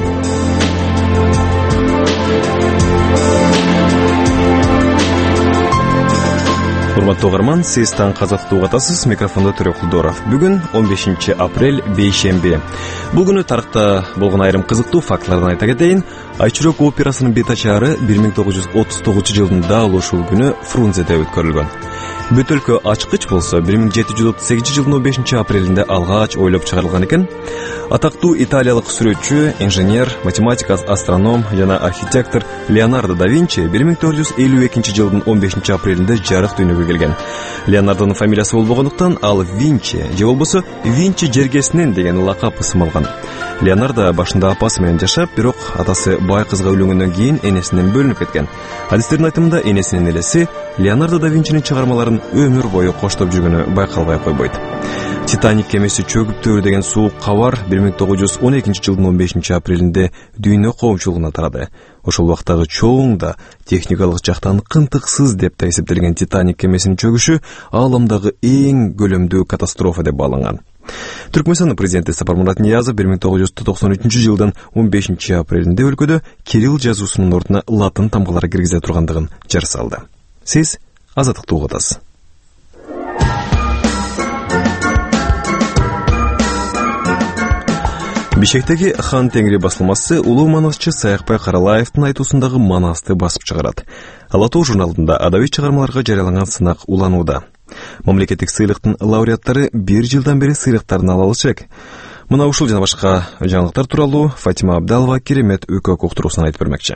Урматтуу угарман, сиз таң казактуу угатасыз. Микрофондо Төрөк Кулдоров. Бүгүн 15 апрель бейшемби. Бул күнү тарыхта болгон айрым кызыктуу фактыларды айта кетейин. Айчүрөк операсынын бет ачаары 1939 жылдын дал ушул күнү Фрунзеде өткөрүлгөн. Бүт өлкө ачкыч болсо 1738 жылдын 15 апрелинде алгач ойлоп чыгарылган экен. Атактуу италиялык сүрөтчү, инженер, математик, астроном жана архитектор Леонардо да Винчи 1452 жылдын 15 апрелинде жарык дүйнөгө келген. Леонардонун фамилиясы болбогондуктан ал Винчи же болбосо Винчи жергесинен деген лакап ысым алган. Леонардо башында апасы менен жашап, бирок атасы бай кызга үйлөнгөндөн кийин энесинен бөлүнүп кеткен. Адистердин айтымында энесинин элеси Леонардо да Винчинин чыгармаларын өмүр бою коштоп жүргөнү байкалбай койбойт. Титаник кемеси чөгүп төрүдөгөн суук кабар 1912 жылдын 15 апрелинде дүйнө коомчулугуна тарады. Ошол убактагы чоң да техникалык жактан кынтыксыз деп да эсептелген Титаник кемесинин чөгүшү ааламдагы эң көлөмдүү катастрофа деп бааланган. Түркмөнстандын президенти Сапармурат Ниязов 1993 жылдын 15 апрелинде өлкөдө кирилл жазуусунун ордуна латын тамгалары киргизе тургандыгын жар салды. Сиз азаттыкты угатасыз. Бишкектеги Хан Теңри басылмасы улуу манасчы Саякбай Каралаевдин айтуусундагы манасты басып чыгарат. Ала Тоо журналында адабий чыгармаларга жарыяланган сынак уланууда. Мамлекеттик сыйлыктын лауреаттары 1 жылдан бери сыйлыктарын ала алышат. Мына ушул жана башка жаңылыктар тууралуу Фатима Абдалова керемет өлкө уктуруусунан айтып бермекчи.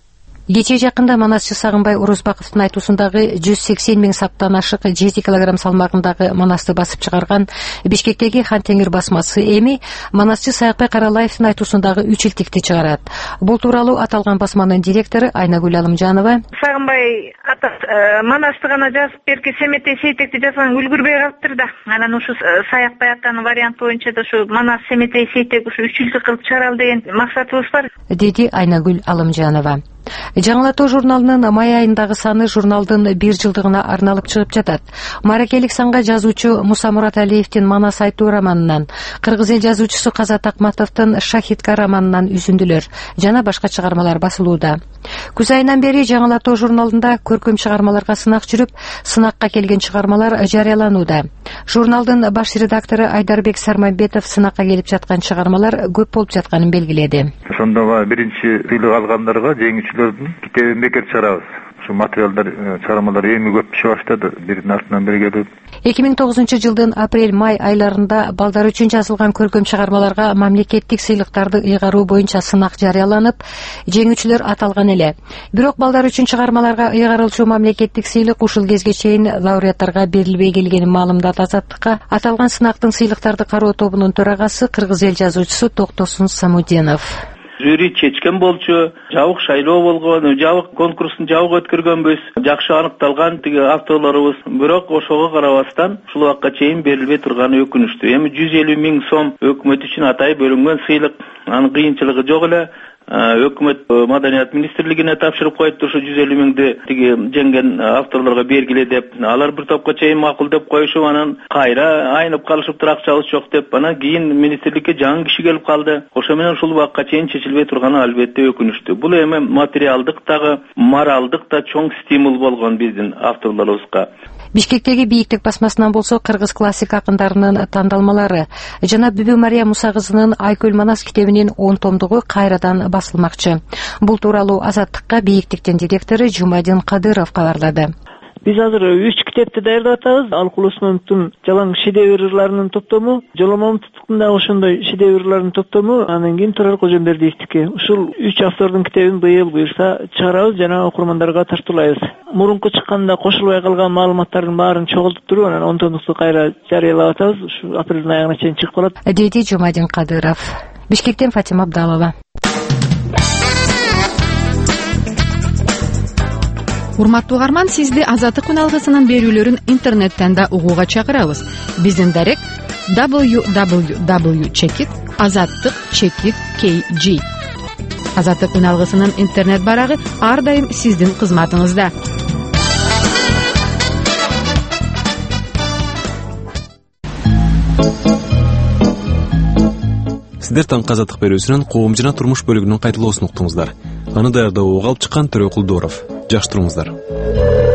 Кечээ жакында манасчы Сагынбай Орозбаковдун айтуусундагы 180 миң саптан ашык 7 килограмм салмагындагы манасты басып чыгарган Бишкектеги Хан Теңир басмасы эми манасчы Саякбай Каралаевдин айтуусундагы 3 илтикти чыгарат. Бул тууралуу аталган басманын директору Айнагүл Алымжанова Сагынбай ата манасты гана жазып берки Семетей Сейтекти жазган үлгүрбөй калыптыр да. Анан ушу Саякбай атанын варианты боюнча да ушу Манас Семетей Сейтек ушу 3 илтик кылып чыгаралы деген максатыбыз бар, деди Айнагүл Алымжанова. Жаңылатуу журналынын май айындагы саны журналдын 1 жылдыгына арналып чыгып жатат. Маракелик санга жазуучу Муса Мураталиевдин Манас айтуу романынан, кыргыз эл жазуучусу Казат Акматовдун Шахидка романынан үзүндүлөр жана башка чыгармалар басылууда. Күз айынан бери Жаңылатуу журналында көркөм чыгармаларга сынак жүрүп, сынакка келген чыгармалар жарыяланууда. Журналдын баш редактору Айдарбек Сарманбетов сынакка келип жаткан чыгармалар көп болуп жатканын белгиледи. Ошондо биринчи сыйлык алгандарга жеңүүчүлөрдүн китебин бекер чыгарабыз. Ушу материалдар, чыгармалар эми көп түшө баштады, биринин артынан бири келип. 2009-жылдын апрель-май айларында балдар үчүн жазылган көркөм чыгармаларга мамлекеттик сыйлыктарды ыйгаруу боюнча сынак жарыяланып, жеңүүчүлөр аталган эле. Бирок балдар үчүн чыгармаларга ыйгарылчу мамлекеттик сыйлык ушул кезге чейин лауреаттарга берилбей келгенин маалымдады Азаттыкка аталган сынактын сыйлыктарды кароо тобунун төрагасы кыргыз эл жазуучусу Токтосун Самудинов. Жюри чечкен болчу, жабык шайлоо болгон, жабык конкурстун жабык өткөргөнбүз, жакшы аныкталган тиги авторлорубуз. Бирок ошого карабастан ушул убакка чейин берилбей турганы өкүнүчтүү. Эми 150 миң сом өкмөт үчүн атай бөлүнгөн сыйлык, анын кыйынчылыгы жок эле. Өкмөт Маданият министрлигине тапшырып коюпту ушу 150 миңди тиги жеңген авторлорго бергиле деп. Алар бир топко чейин макул деп коюшуп, анан кайра айнып калышыптыр, акчабыз жок деп. Анан кийин министрликке жаңы киши келип калды. Ошо менен ушул убакка чейин чечилбей турганы албетте өкүнүчтүү. Бул эми материалдык дагы, моралдык да чоң стимул болгон биздин авторлорубузга. Бишкектеги Бийиктик басмасынан болсо кыргыз классик акындарынын тандалмалары жана Бүбү Мария Муса кызынын Айкөл Манас китебинин 10 томдугу кайрадан басылмакчы. Бул тууралуу Азаттыкка Бийиктиктин директору Жумадин Кадыров кабарлады. Биз азыр 3 китепти даярдап атабыз. Алкул Усмановдун жалаң шедеврларынын топтому, Жолом Мамытовдун да ошондой шедеврларынын топтому, анан кийин Турар Кожомбердиевдики. Ушул 3 автордун китебин быйыл буюрса чыгарабыз жана окурмандарга тартуулайбыз. Мурунку чыкканда кошулбай калган маалыматтардын баарын чогултуп туруп, анан 10 томдукту кайра жарыялап атабыз. Ушу апрелдин аягына чейин чыгып калат, деди Жумадин Кадыров. Бишкектен Фатима Абдалова. Урматтуу угарман, сизди Азаттык үналгысынын берүүлөрүн интернеттен да угууга чакырабыз. Биздин дарек www.azattyk.kg. Азаттык үналгысынын интернет барагы ар дайым сиздин кызматыңызда. Сиздер таңкы Азаттык берүүсүнөн коом жана турмуш бөлүгүнүн кайталоосун уктуңуздар. Аны даярдоого алып чыккан Төрөкул Дооров. Жакшы туруңуздар.